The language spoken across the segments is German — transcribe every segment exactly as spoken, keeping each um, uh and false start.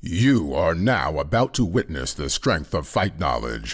You are now about to witness the strength of fight knowledge.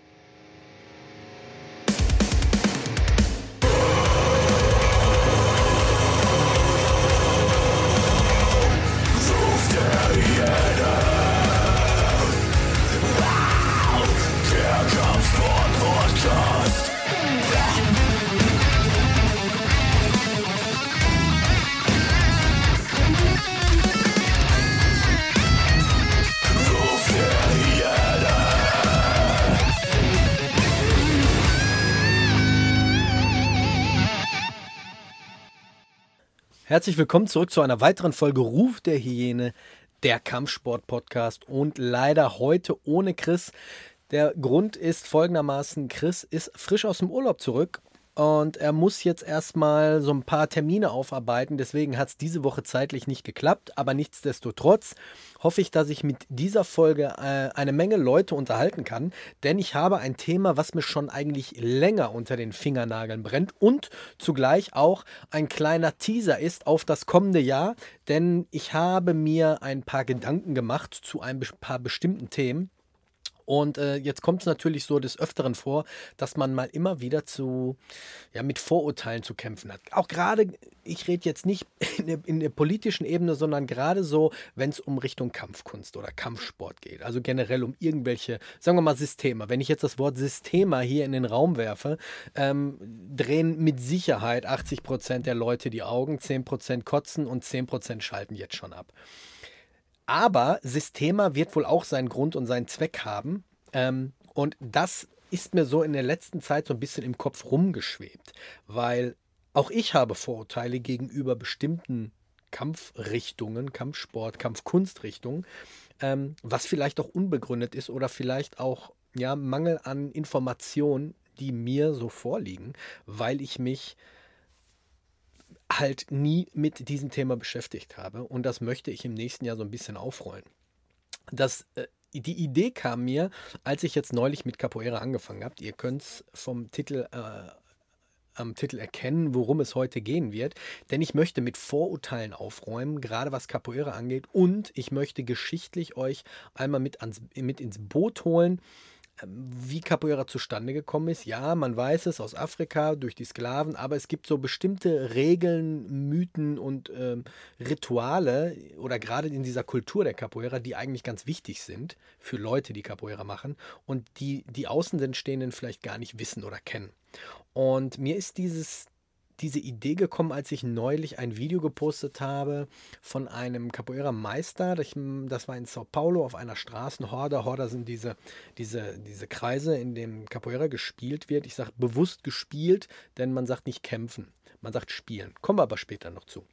Herzlich willkommen zurück zu einer weiteren Folge Ruf der Hyäne, der Kampfsport-Podcast, und leider heute ohne Chris. Der Grund ist folgendermaßen: Chris ist frisch aus dem Urlaub zurück und er muss jetzt erstmal so ein paar Termine aufarbeiten. Deswegen hat es diese Woche zeitlich nicht geklappt, aber nichtsdestotrotz hoffe ich, dass ich mit dieser Folge äh, eine Menge Leute unterhalten kann, denn ich habe ein Thema, was mir schon eigentlich länger unter den Fingernageln brennt und zugleich auch ein kleiner Teaser ist auf das kommende Jahr, denn ich habe mir ein paar Gedanken gemacht zu ein paar bestimmten Themen. Und äh, jetzt kommt es natürlich so des Öfteren vor, dass man mal immer wieder zu, ja, mit Vorurteilen zu kämpfen hat. Auch gerade, ich rede jetzt nicht in der, in der politischen Ebene, sondern gerade so, wenn es um Richtung Kampfkunst oder Kampfsport geht. Also generell um irgendwelche, sagen wir mal, Systeme. Wenn ich jetzt das Wort Systema hier in den Raum werfe, ähm, drehen mit Sicherheit achtzig Prozent der Leute die Augen, zehn Prozent kotzen und zehn Prozent schalten jetzt schon ab. Aber Systema wird wohl auch seinen Grund und seinen Zweck haben. Ähm, und das ist mir so in der letzten Zeit so ein bisschen im Kopf rumgeschwebt. Weil auch ich habe Vorurteile gegenüber bestimmten Kampfrichtungen, Kampfsport, Kampfkunstrichtungen, ähm, was vielleicht auch unbegründet ist oder vielleicht auch ja, Mangel an Informationen, die mir so vorliegen, weil ich mich halt nie mit diesem Thema beschäftigt habe, und das möchte ich im nächsten Jahr so ein bisschen aufrollen. Das, äh, die Idee kam mir, als ich jetzt neulich mit Capoeira angefangen habe. Ihr könnt es vom Titel äh, am Titel erkennen, worum es heute gehen wird, denn ich möchte mit Vorurteilen aufräumen, gerade was Capoeira angeht, und ich möchte geschichtlich euch einmal mit, ans, mit ins Boot holen, wie Capoeira zustande gekommen ist. Ja, man weiß es aus Afrika durch die Sklaven, aber es gibt so bestimmte Regeln, Mythen und ähm, Rituale oder gerade in dieser Kultur der Capoeira, die eigentlich ganz wichtig sind für Leute, die Capoeira machen und die die Außenstehenden vielleicht gar nicht wissen oder kennen. Und mir ist dieses diese Idee gekommen, als ich neulich ein Video gepostet habe von einem Capoeira-Meister. Das war in Sao Paulo auf einer Straßenhorda. Horda sind diese, diese, diese Kreise, in denen Capoeira gespielt wird. Ich sage bewusst gespielt, denn man sagt nicht kämpfen, man sagt spielen. Kommen wir aber später noch zu.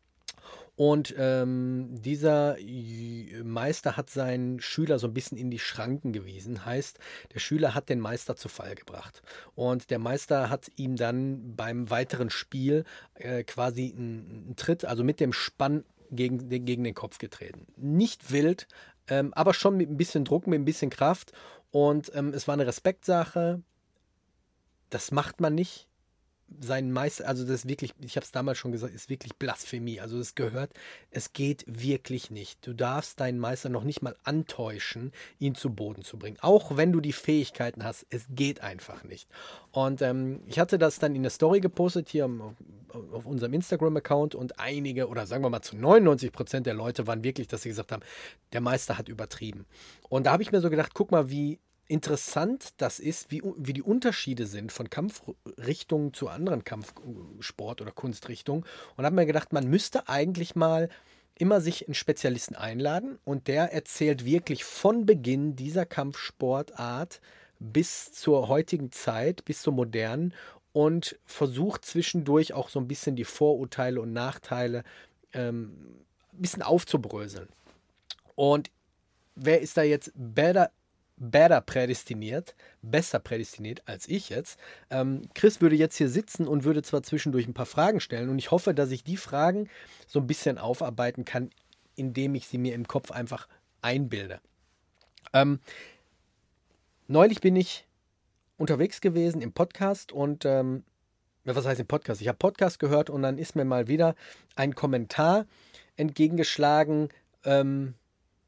Und ähm, dieser Meister hat seinen Schüler so ein bisschen in die Schranken gewiesen. Heißt, der Schüler hat den Meister zu Fall gebracht. Und der Meister hat ihm dann beim weiteren Spiel äh, quasi einen, einen Tritt, also mit dem Spann gegen, gegen den Kopf getreten. Nicht wild, ähm, aber schon mit ein bisschen Druck, mit ein bisschen Kraft. Und ähm, es war eine Respektsache. Das macht man nicht. Sein Meister, also das ist wirklich, ich habe es damals schon gesagt, ist wirklich Blasphemie. Also es gehört, es geht wirklich nicht. Du darfst deinen Meister noch nicht mal antäuschen, ihn zu Boden zu bringen. Auch wenn du die Fähigkeiten hast, es geht einfach nicht. Und ähm, ich hatte das dann in der Story gepostet, hier auf, auf unserem Instagram-Account, und einige, oder sagen wir mal zu neunundneunzig Prozent der Leute waren wirklich, dass sie gesagt haben, der Meister hat übertrieben. Und da habe ich mir so gedacht, guck mal, wie interessant das ist, wie, wie die Unterschiede sind von Kampfrichtungen zu anderen Kampfsport- oder Kunstrichtungen, und habe mir gedacht, man müsste eigentlich mal immer sich einen Spezialisten einladen, und der erzählt wirklich von Beginn dieser Kampfsportart bis zur heutigen Zeit, bis zur modernen, und versucht zwischendurch auch so ein bisschen die Vorurteile und Nachteile ähm, ein bisschen aufzubröseln. Und wer ist da jetzt better Better prädestiniert, besser prädestiniert als ich jetzt. Ähm, Chris würde jetzt hier sitzen und würde zwar zwischendurch ein paar Fragen stellen, und ich hoffe, dass ich die Fragen so ein bisschen aufarbeiten kann, indem ich sie mir im Kopf einfach einbilde. Ähm, neulich bin ich unterwegs gewesen im Podcast und, ähm, was heißt im Podcast? Ich habe Podcast gehört, und dann ist mir mal wieder ein Kommentar entgegengeschlagen, ähm,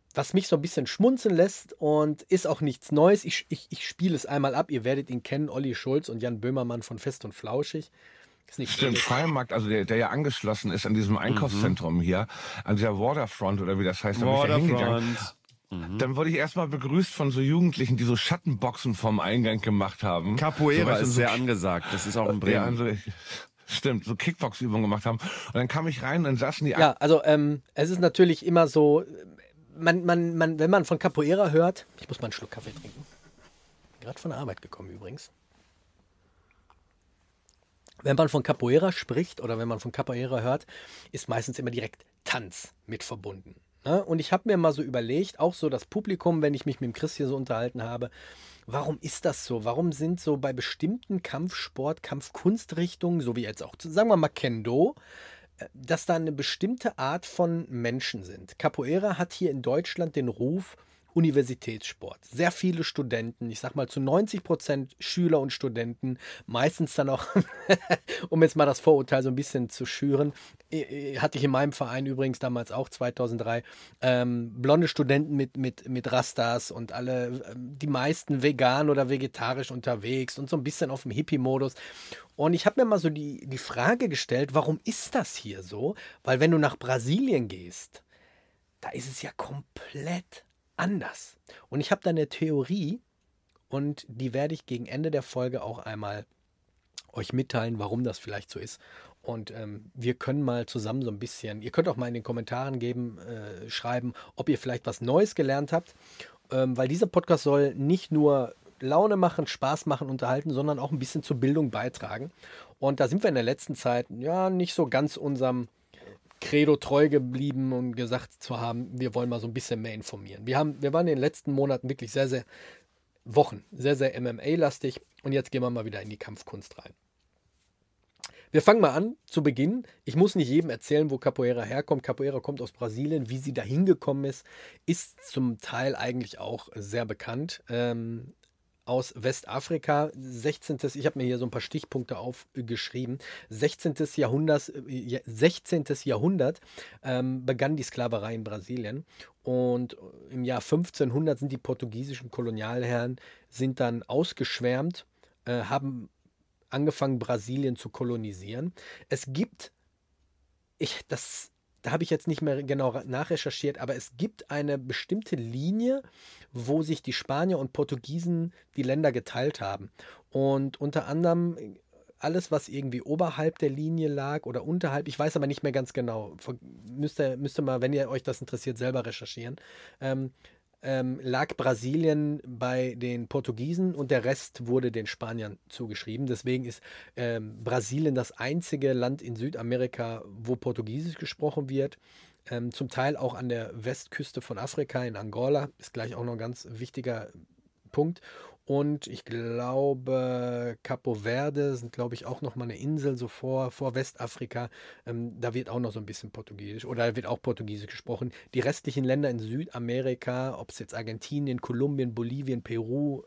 was mich so ein bisschen schmunzeln lässt und ist auch nichts Neues. Ich, ich, ich spiele es einmal ab. Ihr werdet ihn kennen, Olli Schulz und Jan Böhmermann von Fest und Flauschig. Ist nichts Stimmt, Neues. Freimarkt, also der, der ja angeschlossen ist an diesem Einkaufszentrum mhm. hier, an dieser Waterfront oder wie das heißt, da bin ich ja hingegangen. Mhm. Dann wurde ich erstmal begrüßt von so Jugendlichen, die so Schattenboxen vorm Eingang gemacht haben. Capoeira so, ist so, sehr angesagt, das ist auch in Bremen. Ja, also, stimmt, so Kickbox-Übungen gemacht haben. Und dann kam ich rein und dann saßen die... Ja, also ähm, es ist natürlich immer so, man, man, man, wenn man von Capoeira hört, ich muss mal einen Schluck Kaffee trinken. Gerade von der Arbeit gekommen übrigens. Wenn man von Capoeira spricht oder wenn man von Capoeira hört, ist meistens immer direkt Tanz mit verbunden. Ne? Und ich habe mir mal so überlegt, auch so das Publikum, wenn ich mich mit dem Chris hier so unterhalten habe, warum ist das so? Warum sind so bei bestimmten Kampfsport, Kampfkunstrichtungen, so wie jetzt auch, sagen wir mal Kendo, dass da eine bestimmte Art von Menschen sind? Capoeira hat hier in Deutschland den Ruf, Universitätssport. Sehr viele Studenten, ich sag mal zu neunzig Prozent Schüler und Studenten, meistens dann auch, um jetzt mal das Vorurteil so ein bisschen zu schüren, hatte ich in meinem Verein übrigens damals auch zweitausenddrei, ähm, blonde Studenten mit, mit, mit Rastas und alle, die meisten vegan oder vegetarisch unterwegs und so ein bisschen auf dem Hippie-Modus. Und ich habe mir mal so die, die Frage gestellt, warum ist das hier so? Weil wenn du nach Brasilien gehst, da ist es ja komplett anders. Und ich habe da eine Theorie und die werde ich gegen Ende der Folge auch einmal euch mitteilen, warum das vielleicht so ist. Und ähm, wir können mal zusammen so ein bisschen, ihr könnt auch mal in den Kommentaren geben, äh, schreiben, ob ihr vielleicht was Neues gelernt habt, ähm, weil dieser Podcast soll nicht nur Laune machen, Spaß machen, unterhalten, sondern auch ein bisschen zur Bildung beitragen. Und da sind wir in der letzten Zeit ja nicht so ganz unserem Credo treu geblieben und gesagt zu haben, wir wollen mal so ein bisschen mehr informieren. Wir, haben, wir waren in den letzten Monaten wirklich sehr, sehr Wochen, sehr, sehr M M A-lastig und jetzt gehen wir mal wieder in die Kampfkunst rein. Wir fangen mal an, zu Beginn. Ich muss nicht jedem erzählen, wo Capoeira herkommt. Capoeira kommt aus Brasilien. Wie sie da hingekommen ist, ist zum Teil eigentlich auch sehr bekannt. Ähm, aus Westafrika, sechzehnten. Ich habe mir hier so ein paar Stichpunkte aufgeschrieben. sechzehnten. Jahrhundert, sechzehnten. Jahrhundert ähm, begann die Sklaverei in Brasilien und im Jahr fünfzehnhundert sind die portugiesischen Kolonialherren sind dann ausgeschwärmt, äh, haben angefangen, Brasilien zu kolonisieren. Es gibt, ich, das, da habe ich jetzt nicht mehr genau nachrecherchiert, aber es gibt eine bestimmte Linie, wo sich die Spanier und Portugiesen die Länder geteilt haben. Und unter anderem alles, was irgendwie oberhalb der Linie lag oder unterhalb, ich weiß aber nicht mehr ganz genau, müsste, müsste mal, wenn ihr euch das interessiert, selber recherchieren, ähm, Ähm, lag Brasilien bei den Portugiesen und der Rest wurde den Spaniern zugeschrieben. Deswegen ist ähm, Brasilien das einzige Land in Südamerika, wo Portugiesisch gesprochen wird. Ähm, zum Teil auch an der Westküste von Afrika in Angola. Ist gleich auch noch ein ganz wichtiger Punkt. Und ich glaube, Capo Verde sind, glaube ich, auch noch mal eine Insel so vor, vor Westafrika. Ähm, da wird auch noch so ein bisschen Portugiesisch oder da wird auch Portugiesisch gesprochen. Die restlichen Länder in Südamerika, ob es jetzt Argentinien, Kolumbien, Bolivien, Peru,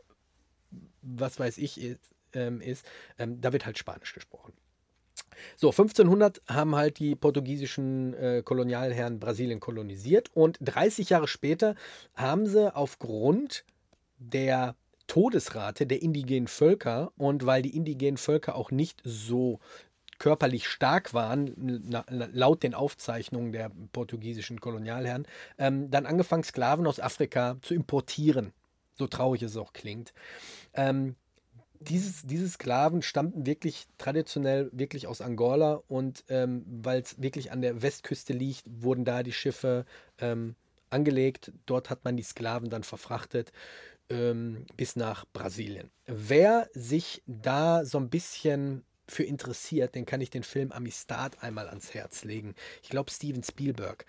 was weiß ich, ist, ähm, ist ähm, da wird halt Spanisch gesprochen. So, fünfzehnhundert haben halt die portugiesischen äh, Kolonialherren Brasilien kolonisiert und dreißig Jahre später haben sie aufgrund der Todesrate der indigenen Völker und weil die indigenen Völker auch nicht so körperlich stark waren, na, laut den Aufzeichnungen der portugiesischen Kolonialherren, ähm, dann angefangen, Sklaven aus Afrika zu importieren. So traurig es auch klingt. Ähm, dieses, diese Sklaven stammten wirklich traditionell wirklich aus Angola und ähm, weil es wirklich an der Westküste liegt, wurden da die Schiffe ähm, angelegt. Dort hat man die Sklaven dann verfrachtet bis nach Brasilien. Wer sich da so ein bisschen für interessiert, den kann ich den Film Amistad einmal ans Herz legen. Ich glaube Steven Spielberg.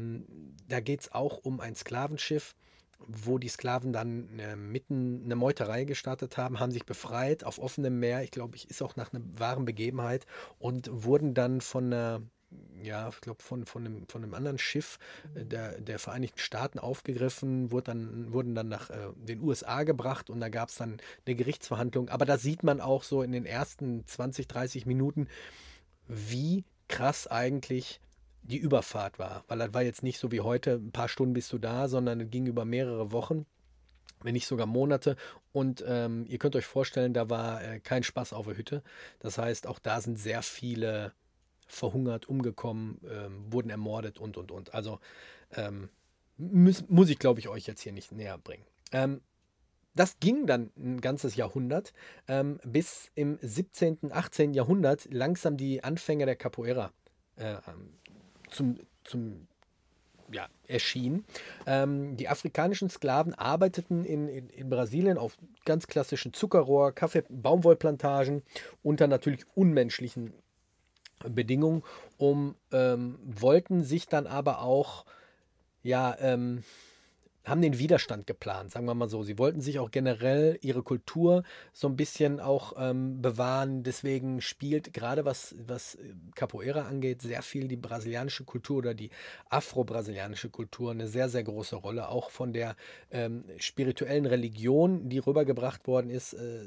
Da geht es auch um ein Sklavenschiff, wo die Sklaven dann äh, mitten eine Meuterei gestartet haben, haben sich befreit auf offenem Meer. Ich glaube, ich ist auch nach einer wahren Begebenheit und wurden dann von einer ja, ich glaube, von, von, einem, von einem anderen Schiff der, der Vereinigten Staaten aufgegriffen, wurde dann, wurden dann nach äh, den U S A gebracht und da gab es dann eine Gerichtsverhandlung. Aber da sieht man auch so in den ersten zwanzig, dreißig Minuten, wie krass eigentlich die Überfahrt war. Weil das war jetzt nicht so wie heute, ein paar Stunden bist du da, sondern es ging über mehrere Wochen, wenn nicht sogar Monate. Und ähm, ihr könnt euch vorstellen, da war äh, kein Spaß auf der Hütte. Das heißt, auch da sind sehr viele verhungert, umgekommen, ähm, wurden ermordet und, und, und. Also ähm, muss, muss ich, glaube ich, euch jetzt hier nicht näher bringen. Ähm, das ging dann ein ganzes Jahrhundert, ähm, bis im siebzehnten., achtzehnten. Jahrhundert langsam die Anfänge der Capoeira äh, zum, zum ja, erschien. Ähm, die afrikanischen Sklaven arbeiteten in, in, in Brasilien auf ganz klassischen Zuckerrohr, Kaffee, Baumwollplantagen unter natürlich unmenschlichen Bedingungen, um ähm, wollten sich dann aber auch, ja, ähm, haben den Widerstand geplant, sagen wir mal so. Sie wollten sich auch generell ihre Kultur so ein bisschen auch ähm, bewahren. Deswegen spielt gerade was, was Capoeira angeht, sehr viel die brasilianische Kultur oder die afro-brasilianische Kultur eine sehr, sehr große Rolle. Auch von der ähm, spirituellen Religion, die rübergebracht worden ist äh,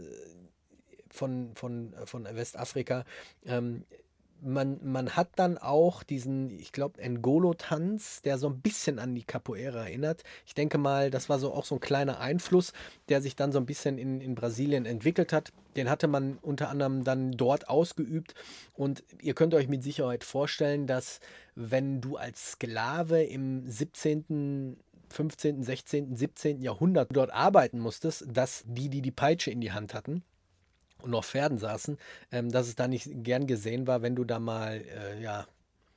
von, von, von Westafrika. Ähm, Man, man hat dann auch diesen, ich glaube, Ngolo-Tanz, der so ein bisschen an die Capoeira erinnert. Ich denke mal, das war so auch so ein kleiner Einfluss, der sich dann so ein bisschen in, in Brasilien entwickelt hat. Den hatte man unter anderem dann dort ausgeübt. Und ihr könnt euch mit Sicherheit vorstellen, dass wenn du als Sklave im siebzehnten., fünfzehnten., sechzehnten., siebzehnten. Jahrhundert dort arbeiten musstest, dass die, die die Peitsche in die Hand hatten, und auf Pferden saßen, ähm, dass es da nicht gern gesehen war, wenn du da mal äh, ja,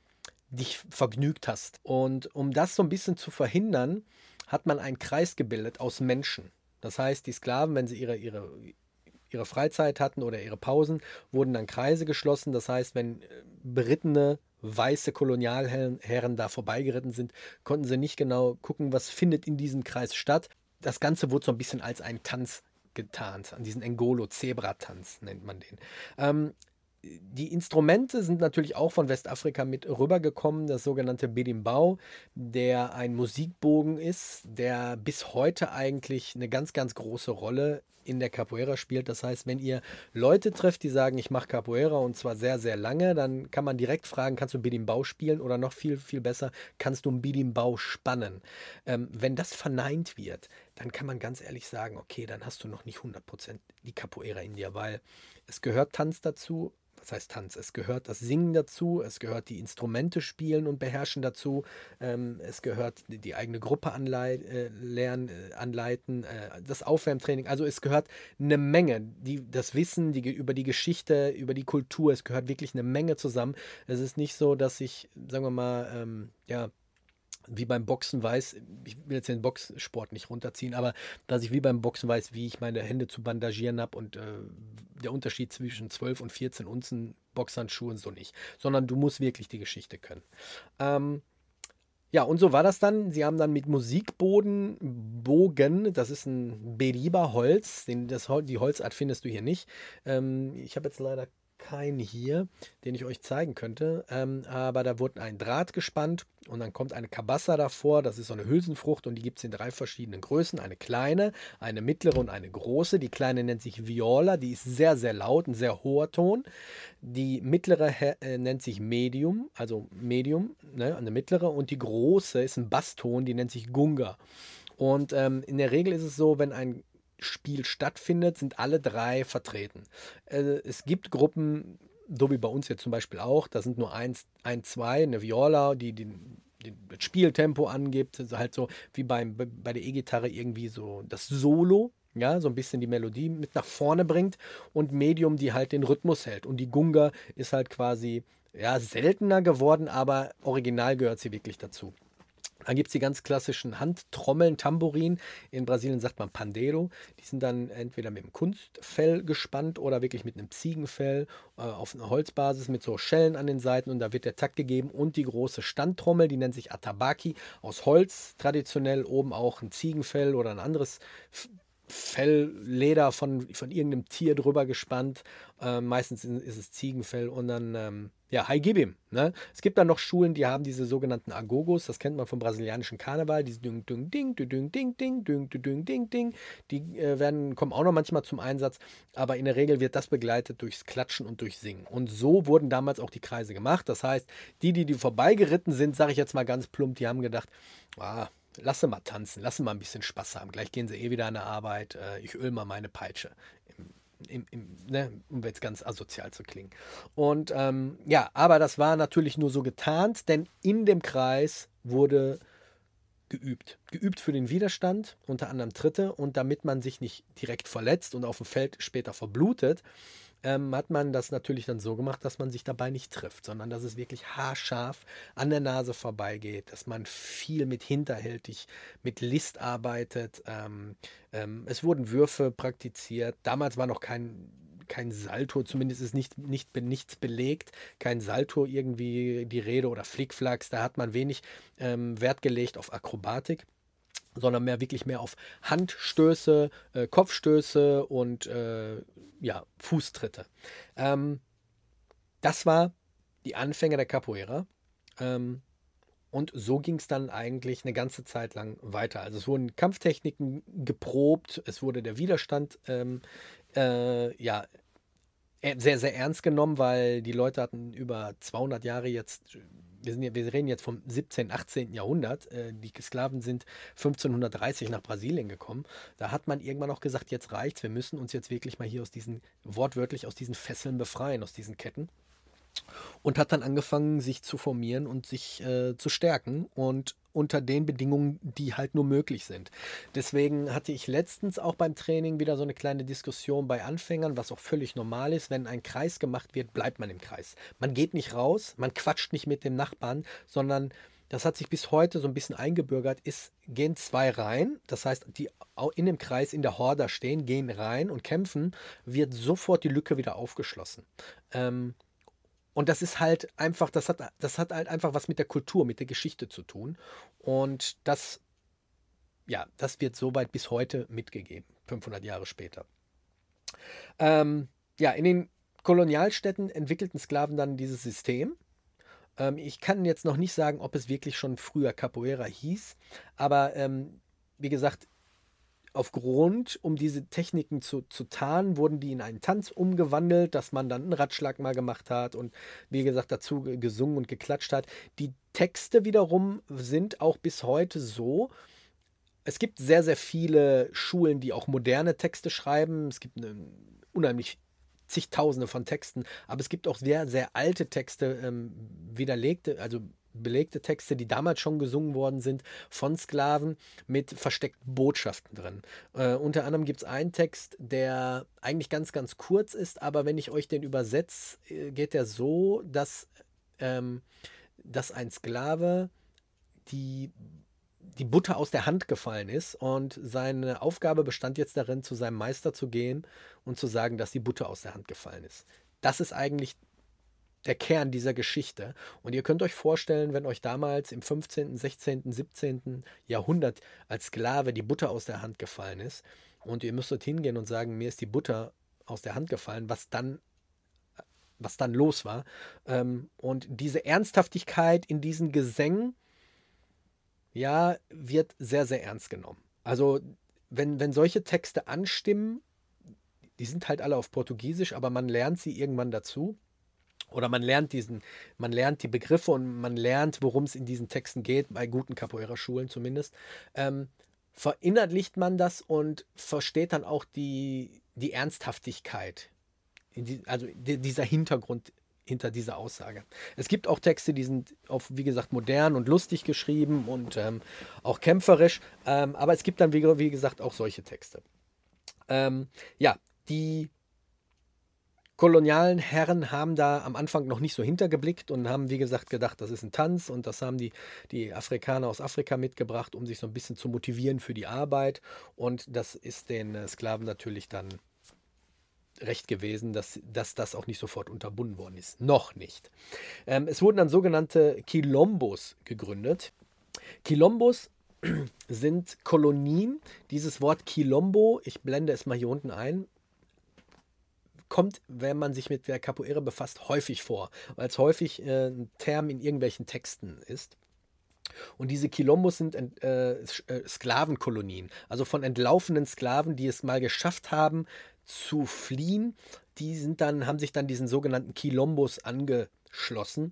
dich vergnügt hast. Und um das so ein bisschen zu verhindern, hat man einen Kreis gebildet aus Menschen. Das heißt, die Sklaven, wenn sie ihre, ihre, ihre Freizeit hatten oder ihre Pausen, wurden dann Kreise geschlossen. Das heißt, wenn berittene weiße Kolonialherren da vorbeigeritten sind, konnten sie nicht genau gucken, was findet in diesem Kreis statt. Das Ganze wurde so ein bisschen als ein Tanz getarnt, an diesen Ngolo-Zebra-Tanz nennt man den. Ähm, die Instrumente sind natürlich auch von Westafrika mit rübergekommen, das sogenannte Berimbau, der ein Musikbogen ist, der bis heute eigentlich eine ganz, ganz große Rolle in der Capoeira spielt. Das heißt, wenn ihr Leute trefft, die sagen, ich mache Capoeira und zwar sehr, sehr lange, dann kann man direkt fragen, kannst du Berimbau spielen oder noch viel, viel besser, kannst du einen Berimbau spannen? Ähm, wenn das verneint wird, dann kann man ganz ehrlich sagen, okay, dann hast du noch nicht hundert Prozent die Capoeira in dir, weil es gehört Tanz dazu. Was heißt Tanz? Es gehört das Singen dazu, es gehört die Instrumente spielen und beherrschen dazu, ähm, es gehört die, die eigene Gruppe anlei äh, lernen, äh, anleiten, äh, das Aufwärmtraining. Also es gehört eine Menge, die, das Wissen die, über die Geschichte, über die Kultur, es gehört wirklich eine Menge zusammen. Es ist nicht so, dass ich, sagen wir mal, ähm, ja, wie beim Boxen weiß, ich will jetzt den Boxsport nicht runterziehen, aber dass ich wie beim Boxen weiß, wie ich meine Hände zu bandagieren habe und äh, der Unterschied zwischen zwölf und vierzehn Unzen Boxhandschuhen so nicht, sondern du musst wirklich die Geschichte können. Ähm, ja, und so war das dann. Sie haben dann mit Musikboden, Bogen, das ist ein Beriba-Holz, den, das, die Holzart findest du hier nicht. Ähm, ich habe jetzt leider keinen hier, den ich euch zeigen könnte, ähm, aber da wurde ein Draht gespannt und dann kommt eine Kabassa davor, das ist so eine Hülsenfrucht und die gibt es in drei verschiedenen Größen, eine kleine, eine mittlere und eine große. Die kleine nennt sich Viola, die ist sehr, sehr laut, ein sehr hoher Ton. Die mittlere äh, nennt sich Medium, also Medium, ne, eine mittlere, und die große ist ein Basston, die nennt sich Gunga. Und ähm, in der Regel ist es so, wenn ein Spiel stattfindet, sind alle drei vertreten. Äh, es gibt Gruppen, so wie bei uns jetzt zum Beispiel auch, da sind nur eins, ein, zwei, eine Viola, die den, den das Spieltempo angibt, also halt so wie beim, bei der E-Gitarre irgendwie so das Solo, ja, so ein bisschen die Melodie mit nach vorne bringt, und Medium, die halt den Rhythmus hält. Und die Gunga ist halt quasi, ja, seltener geworden, aber original gehört sie wirklich dazu. Dann gibt es die ganz klassischen Handtrommeln, Tambourin. In Brasilien sagt man Pandeiro. Die sind dann entweder mit einem Kunstfell gespannt oder wirklich mit einem Ziegenfell äh, auf einer Holzbasis mit so Schellen an den Seiten, und da wird der Takt gegeben. Und die große Standtrommel, die nennt sich Atabaki, aus Holz, traditionell oben auch ein Ziegenfell oder ein anderes Fell, Leder von, von irgendeinem Tier drüber gespannt. Äh, meistens ist es Ziegenfell, und dann ähm, ja, Hai gib ihm. Ne? Es gibt dann noch Schulen, die haben diese sogenannten Agogos, das kennt man vom brasilianischen Karneval, diese Ding, Ding, Ding, Ding, Ding, Ding, Ding, Ding, Ding, Ding, Ding. Die äh, werden, kommen auch noch manchmal zum Einsatz, aber in der Regel wird das begleitet durchs Klatschen und durch Singen. Und so wurden damals auch die Kreise gemacht. Das heißt, die, die, die vorbeigeritten sind, sage ich jetzt mal ganz plump, die haben gedacht, ah, lass sie mal tanzen, lass sie mal ein bisschen Spaß haben. Gleich gehen sie eh wieder an der Arbeit, äh, ich öl mal meine Peitsche. Im, im, ne, um jetzt ganz asozial zu klingen. Und ähm, ja, aber das war natürlich nur so getarnt, denn in dem Kreis wurde geübt. Geübt für den Widerstand, unter anderem Tritte. Und damit man sich nicht direkt verletzt und auf dem Feld später verblutet, ähm, hat man das natürlich dann so gemacht, dass man sich dabei nicht trifft, sondern dass es wirklich haarscharf an der Nase vorbeigeht, dass man viel mit hinterhältig, mit List arbeitet. Ähm, ähm, es wurden Würfe praktiziert. Damals war noch kein, kein Salto, zumindest ist nicht, nicht, nichts belegt, kein Salto irgendwie die Rede oder Flickflacks. Da hat man wenig ähm, Wert gelegt auf Akrobatik, sondern mehr wirklich mehr auf Handstöße, äh, Kopfstöße und äh, ja, Fußtritte. Ähm, das war die Anfänge der Capoeira. Ähm, und so ging es dann eigentlich eine ganze Zeit lang weiter. Also es wurden Kampftechniken geprobt, es wurde der Widerstand ähm, äh, ja, sehr, sehr ernst genommen, weil die Leute hatten über zweihundert Jahre jetzt, wir, sind, wir reden jetzt vom siebzehnten, achtzehnten Jahrhundert, äh, die Sklaven sind fünfzehnhundertdreißig nach Brasilien gekommen. Da hat man irgendwann auch gesagt, jetzt reicht's, wir müssen uns jetzt wirklich mal hier aus diesen, wortwörtlich aus diesen Fesseln befreien, aus diesen Ketten. Und hat dann angefangen, sich zu formieren und sich äh, zu stärken und unter den Bedingungen, die halt nur möglich sind. Deswegen hatte ich letztens auch beim Training wieder so eine kleine Diskussion bei Anfängern, was auch völlig normal ist. Wenn ein Kreis gemacht wird, bleibt man im Kreis. Man geht nicht raus, man quatscht nicht mit dem Nachbarn, sondern das hat sich bis heute so ein bisschen eingebürgert, ist, gehen zwei rein, das heißt, die in dem Kreis in der Horde stehen, gehen rein und kämpfen, wird sofort die Lücke wieder aufgeschlossen. Ähm, Und das ist halt einfach, das hat, das hat halt einfach was mit der Kultur, mit der Geschichte zu tun. Und das, ja, das wird soweit bis heute mitgegeben, fünfhundert Jahre später. Ähm, ja, in den Kolonialstädten entwickelten Sklaven dann dieses System. Ähm, ich kann jetzt noch nicht sagen, ob es wirklich schon früher Capoeira hieß, aber ähm, wie gesagt, aufgrund, um diese Techniken zu, zu tarnen, wurden die in einen Tanz umgewandelt, dass man dann einen Ratschlag mal gemacht hat und wie gesagt dazu gesungen und geklatscht hat. Die Texte wiederum sind auch bis heute so. Es gibt sehr, sehr viele Schulen, die auch moderne Texte schreiben. Es gibt eine, unheimlich zigtausende von Texten, aber es gibt auch sehr, sehr alte Texte, ähm, widerlegte, also belegte Texte, die damals schon gesungen worden sind von Sklaven mit versteckten Botschaften drin. Äh, unter anderem gibt es einen Text, der eigentlich ganz, ganz kurz ist, aber wenn ich euch den übersetze, äh, geht der so, dass, ähm, dass ein Sklave die, die Butter aus der Hand gefallen ist und seine Aufgabe bestand jetzt darin, zu seinem Meister zu gehen und zu sagen, dass die Butter aus der Hand gefallen ist. Das ist eigentlich der Kern dieser Geschichte. Und ihr könnt euch vorstellen, wenn euch damals im fünfzehnten, sechzehnten, siebzehnten Jahrhundert als Sklave die Butter aus der Hand gefallen ist und ihr müsstet hingehen und sagen, mir ist die Butter aus der Hand gefallen, was dann, was dann los war. Und diese Ernsthaftigkeit in diesen Gesängen, ja, wird sehr, sehr ernst genommen. Also wenn, wenn solche Texte anstimmen, die sind halt alle auf Portugiesisch, aber man lernt sie irgendwann dazu. Oder man lernt diesen, man lernt die Begriffe und man lernt, worum es in diesen Texten geht, bei guten Capoeira-Schulen zumindest. Ähm, verinnerlicht man das und versteht dann auch die, die Ernsthaftigkeit, in die, also die, dieser Hintergrund hinter dieser Aussage. Es gibt auch Texte, die sind auf, wie gesagt, modern und lustig geschrieben und ähm, auch kämpferisch, ähm, aber es gibt dann, wie, wie gesagt, auch solche Texte. Ähm, ja, die kolonialen Herren haben da am Anfang noch nicht so hintergeblickt und haben, wie gesagt, gedacht, das ist ein Tanz und das haben die, die Afrikaner aus Afrika mitgebracht, um sich so ein bisschen zu motivieren für die Arbeit. Und das ist den äh, Sklaven natürlich dann recht gewesen, dass, dass das auch nicht sofort unterbunden worden ist. Noch nicht. Ähm, es wurden dann sogenannte Quilombos gegründet. Quilombos sind Kolonien. Dieses Wort Quilombo, ich blende es mal hier unten ein, kommt, wenn man sich mit der Capoeira befasst, häufig vor, weil es häufig äh, ein Term in irgendwelchen Texten ist. Und diese Quilombos sind äh, Sklavenkolonien, also von entlaufenen Sklaven, die es mal geschafft haben zu fliehen. Die sind dann, haben sich dann diesen sogenannten Quilombos angeschlossen.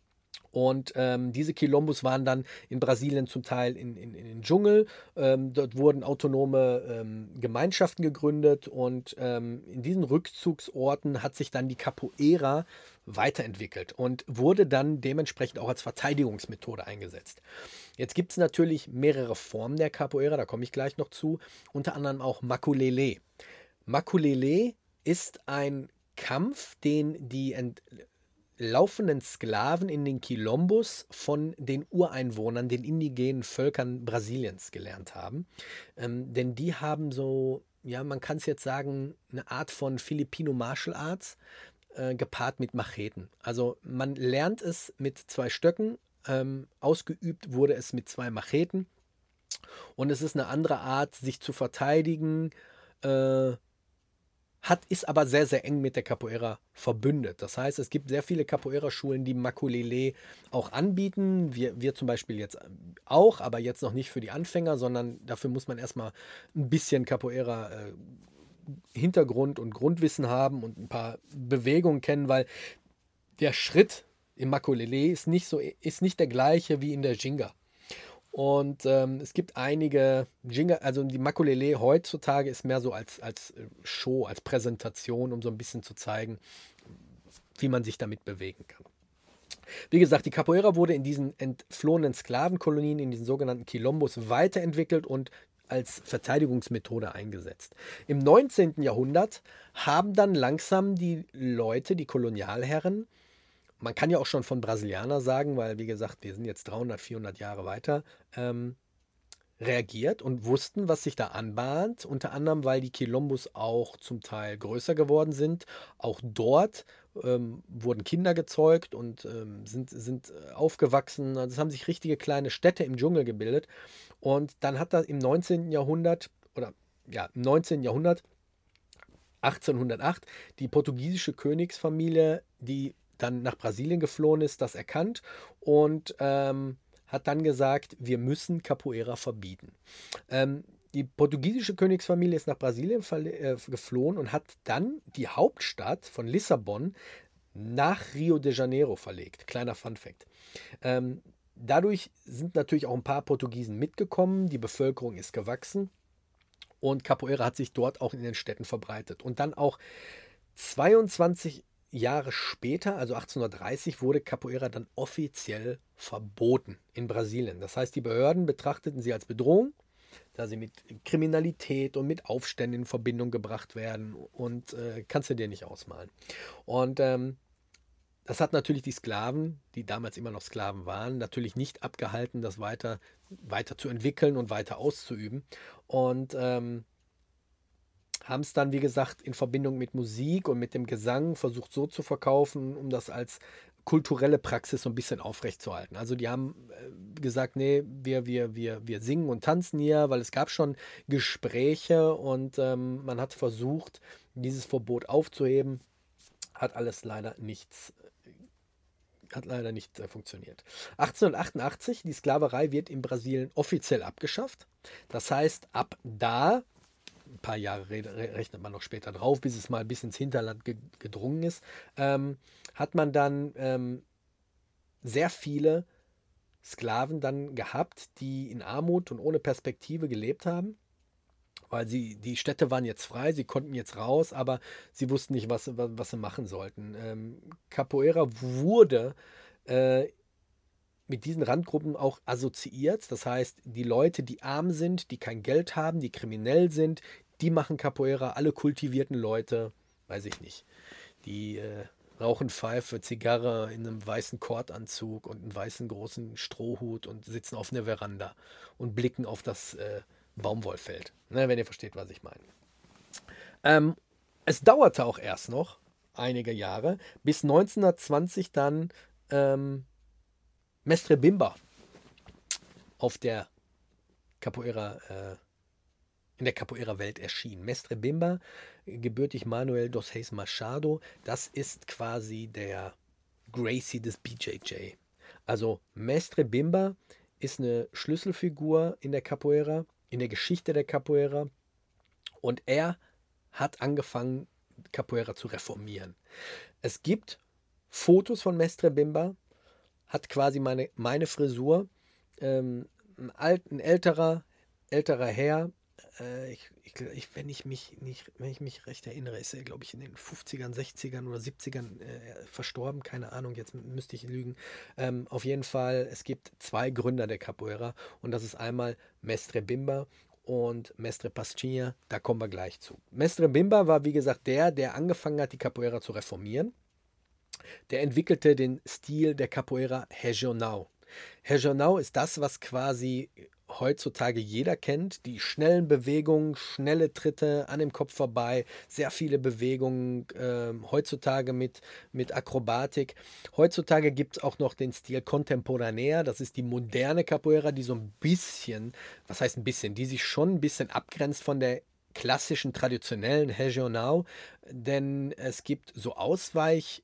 Und ähm, diese Quilombos waren dann in Brasilien zum Teil in, in, in den Dschungel. Ähm, dort wurden autonome ähm, Gemeinschaften gegründet und ähm, in diesen Rückzugsorten hat sich dann die Capoeira weiterentwickelt und wurde dann dementsprechend auch als Verteidigungsmethode eingesetzt. Jetzt gibt es natürlich mehrere Formen der Capoeira, da komme ich gleich noch zu, unter anderem auch Makulele. Makulele ist ein Kampf, den die Ent laufenden Sklaven in den Quilombos von den Ureinwohnern, den indigenen Völkern Brasiliens gelernt haben. Ähm, denn die haben so, ja, man kann es jetzt sagen, eine Art von Filipino Martial Arts äh, gepaart mit Macheten. Also man lernt es mit zwei Stöcken, ähm, ausgeübt wurde es mit zwei Macheten. Und es ist eine andere Art, sich zu verteidigen, äh, hat, ist aber sehr, sehr eng mit der Capoeira verbündet. Das heißt, es gibt sehr viele Capoeira-Schulen, die Makulele auch anbieten. Wir, wir zum Beispiel jetzt auch, aber jetzt noch nicht für die Anfänger, sondern dafür muss man erstmal ein bisschen Capoeira-Hintergrund äh, und Grundwissen haben und ein paar Bewegungen kennen, weil der Schritt im Makulele ist nicht, so, ist nicht der gleiche wie in der Ginga. Und ähm, es gibt einige Ginga, also die Makulele heutzutage ist mehr so als, als Show, als Präsentation, um so ein bisschen zu zeigen, wie man sich damit bewegen kann. Wie gesagt, die Capoeira wurde in diesen entflohenen Sklavenkolonien, in diesen sogenannten Quilombos, weiterentwickelt und als Verteidigungsmethode eingesetzt. Im neunzehnten Jahrhundert haben dann langsam die Leute, die Kolonialherren, man kann ja auch schon von Brasilianer sagen, weil, wie gesagt, wir sind jetzt dreihundert, vierhundert Jahre weiter, ähm, reagiert und wussten, was sich da anbahnt. Unter anderem, weil die Quilombos auch zum Teil größer geworden sind. Auch dort ähm, wurden Kinder gezeugt und ähm, sind, sind aufgewachsen. Also es haben sich richtige kleine Städte im Dschungel gebildet. Und dann hat da im neunzehnten Jahrhundert, oder ja, im neunzehnten Jahrhundert, achtzehnhundertacht, die portugiesische Königsfamilie, die dann nach Brasilien geflohen ist, das erkannt und ähm, hat dann gesagt, wir müssen Capoeira verbieten. Ähm, die portugiesische Königsfamilie ist nach Brasilien äh, geflohen und hat dann die Hauptstadt von Lissabon nach Rio de Janeiro verlegt. Kleiner Funfact. Ähm, dadurch sind natürlich auch ein paar Portugiesen mitgekommen, die Bevölkerung ist gewachsen und Capoeira hat sich dort auch in den Städten verbreitet. Und dann auch zweiundzwanzig Jahre später, also achtzehnhundertdreißig, wurde Capoeira dann offiziell verboten in Brasilien. Das heißt, die Behörden betrachteten sie als Bedrohung, da sie mit Kriminalität und mit Aufständen in Verbindung gebracht werden und äh, kannst du dir nicht ausmalen. Und ähm, das hat natürlich die Sklaven, die damals immer noch Sklaven waren, natürlich nicht abgehalten, das weiter, weiter zu entwickeln und weiter auszuüben. Und ähm, haben es dann, wie gesagt, in Verbindung mit Musik und mit dem Gesang versucht so zu verkaufen, um das als kulturelle Praxis so ein bisschen aufrechtzuerhalten. Also die haben äh, gesagt, nee, wir, wir, wir, wir singen und tanzen hier, weil es gab schon Gespräche und ähm, man hat versucht, dieses Verbot aufzuheben. Hat alles leider nichts, hat leider nicht äh, funktioniert. achtzehnhundertachtundachtzig, die Sklaverei wird in Brasilien offiziell abgeschafft. Das heißt, ab da, ein paar Jahre rechnet man noch später drauf, bis es mal bis ins Hinterland ge gedrungen ist, ähm, hat man dann ähm, sehr viele Sklaven dann gehabt, die in Armut und ohne Perspektive gelebt haben, weil sie, die Städte waren jetzt frei, sie konnten jetzt raus, aber sie wussten nicht, was, was, was sie machen sollten. Ähm, Capoeira wurde äh, mit diesen Randgruppen auch assoziiert. Das heißt, die Leute, die arm sind, die kein Geld haben, die kriminell sind, die machen Capoeira. Alle kultivierten Leute, weiß ich nicht, die äh, rauchen Pfeife, Zigarre in einem weißen Kordanzug und einem weißen großen Strohhut und sitzen auf einer Veranda und blicken auf das äh, Baumwollfeld. Ne, wenn ihr versteht, was ich meine. Ähm, es dauerte auch erst noch einige Jahre, bis neunzehnhundertzwanzig dann ähm, Mestre Bimba auf der Capoeira äh, in der Capoeira-Welt erschien. Mestre Bimba, gebürtig Manuel dos Reis Machado, das ist quasi der Gracie des B J J. Also Mestre Bimba ist eine Schlüsselfigur in der Capoeira, in der Geschichte der Capoeira, und er hat angefangen, Capoeira zu reformieren. Es gibt Fotos von Mestre Bimba, hat quasi meine, meine Frisur, ähm, ein, alt, ein älterer, älterer Herr, äh, ich, ich, ich, wenn, ich mich nicht, wenn ich mich recht erinnere, ist er, glaube ich, in den fünfzigern, sechzigern oder siebzigern äh, verstorben, keine Ahnung, jetzt müsste ich lügen. Ähm, auf jeden Fall, es gibt zwei Gründer der Capoeira, und das ist einmal Mestre Bimba und Mestre Pastinha, da kommen wir gleich zu. Mestre Bimba war, wie gesagt, der, der angefangen hat, die Capoeira zu reformieren. Der entwickelte den Stil der Capoeira Regional. Regional ist das, was quasi heutzutage jeder kennt. Die schnellen Bewegungen, schnelle Tritte an dem Kopf vorbei, sehr viele Bewegungen, äh, heutzutage mit, mit Akrobatik. Heutzutage gibt es auch noch den Stil Contemporanea, das ist die moderne Capoeira, die so ein bisschen, was heißt ein bisschen, die sich schon ein bisschen abgrenzt von der klassischen, traditionellen Regional, denn es gibt so Ausweich-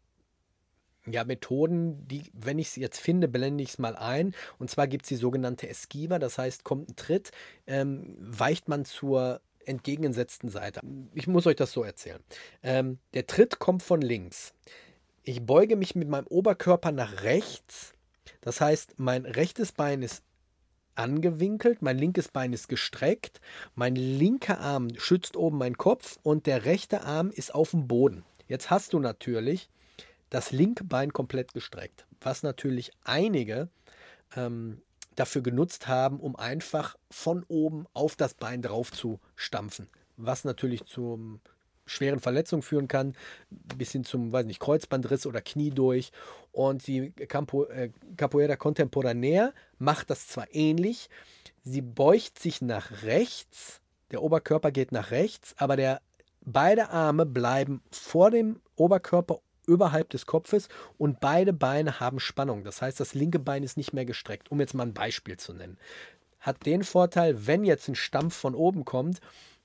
Ja, Methoden, die, wenn ich sie jetzt finde, blende ich es mal ein. Und zwar gibt es die sogenannte Esquiva, das heißt, kommt ein Tritt, ähm, weicht man zur entgegengesetzten Seite. Ich muss euch das so erzählen. Ähm, der Tritt kommt von links. Ich beuge mich mit meinem Oberkörper nach rechts. Das heißt, mein rechtes Bein ist angewinkelt, mein linkes Bein ist gestreckt, mein linker Arm schützt oben meinen Kopf und der rechte Arm ist auf dem Boden. Jetzt hast du natürlich das linke Bein komplett gestreckt, was natürlich einige ähm, dafür genutzt haben, um einfach von oben auf das Bein drauf zu stampfen, was natürlich zu schweren Verletzungen führen kann, bis hin zum, weiß nicht, Kreuzbandriss oder Knie durch. Und die Campo, äh, Capoeira Contemporanea macht das zwar ähnlich, sie beugt sich nach rechts, der Oberkörper geht nach rechts, aber der, beide Arme bleiben vor dem Oberkörper überhalb des Kopfes und beide Beine haben Spannung. Das heißt, das linke Bein ist nicht mehr gestreckt, um jetzt mal ein Beispiel zu nennen. Hat den Vorteil, wenn jetzt ein Stampf von oben kommt,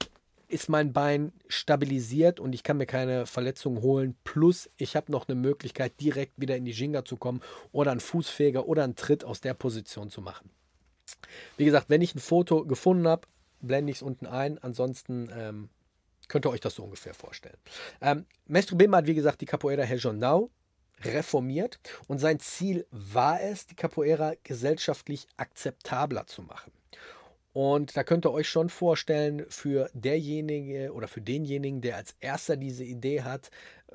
ist mein Bein stabilisiert und ich kann mir keine Verletzungen holen. Plus, ich habe noch eine Möglichkeit, direkt wieder in die Ginga zu kommen oder einen Fußfeger oder einen Tritt aus der Position zu machen. Wie gesagt, wenn ich ein Foto gefunden habe, blende ich es unten ein. Ansonsten ähm, könnt ihr euch das so ungefähr vorstellen. Ähm, Mestre Bimba hat, wie gesagt, die Capoeira Regional reformiert und sein Ziel war es, die Capoeira gesellschaftlich akzeptabler zu machen. Und da könnt ihr euch schon vorstellen, für derjenige oder für denjenigen, der als erster diese Idee hat,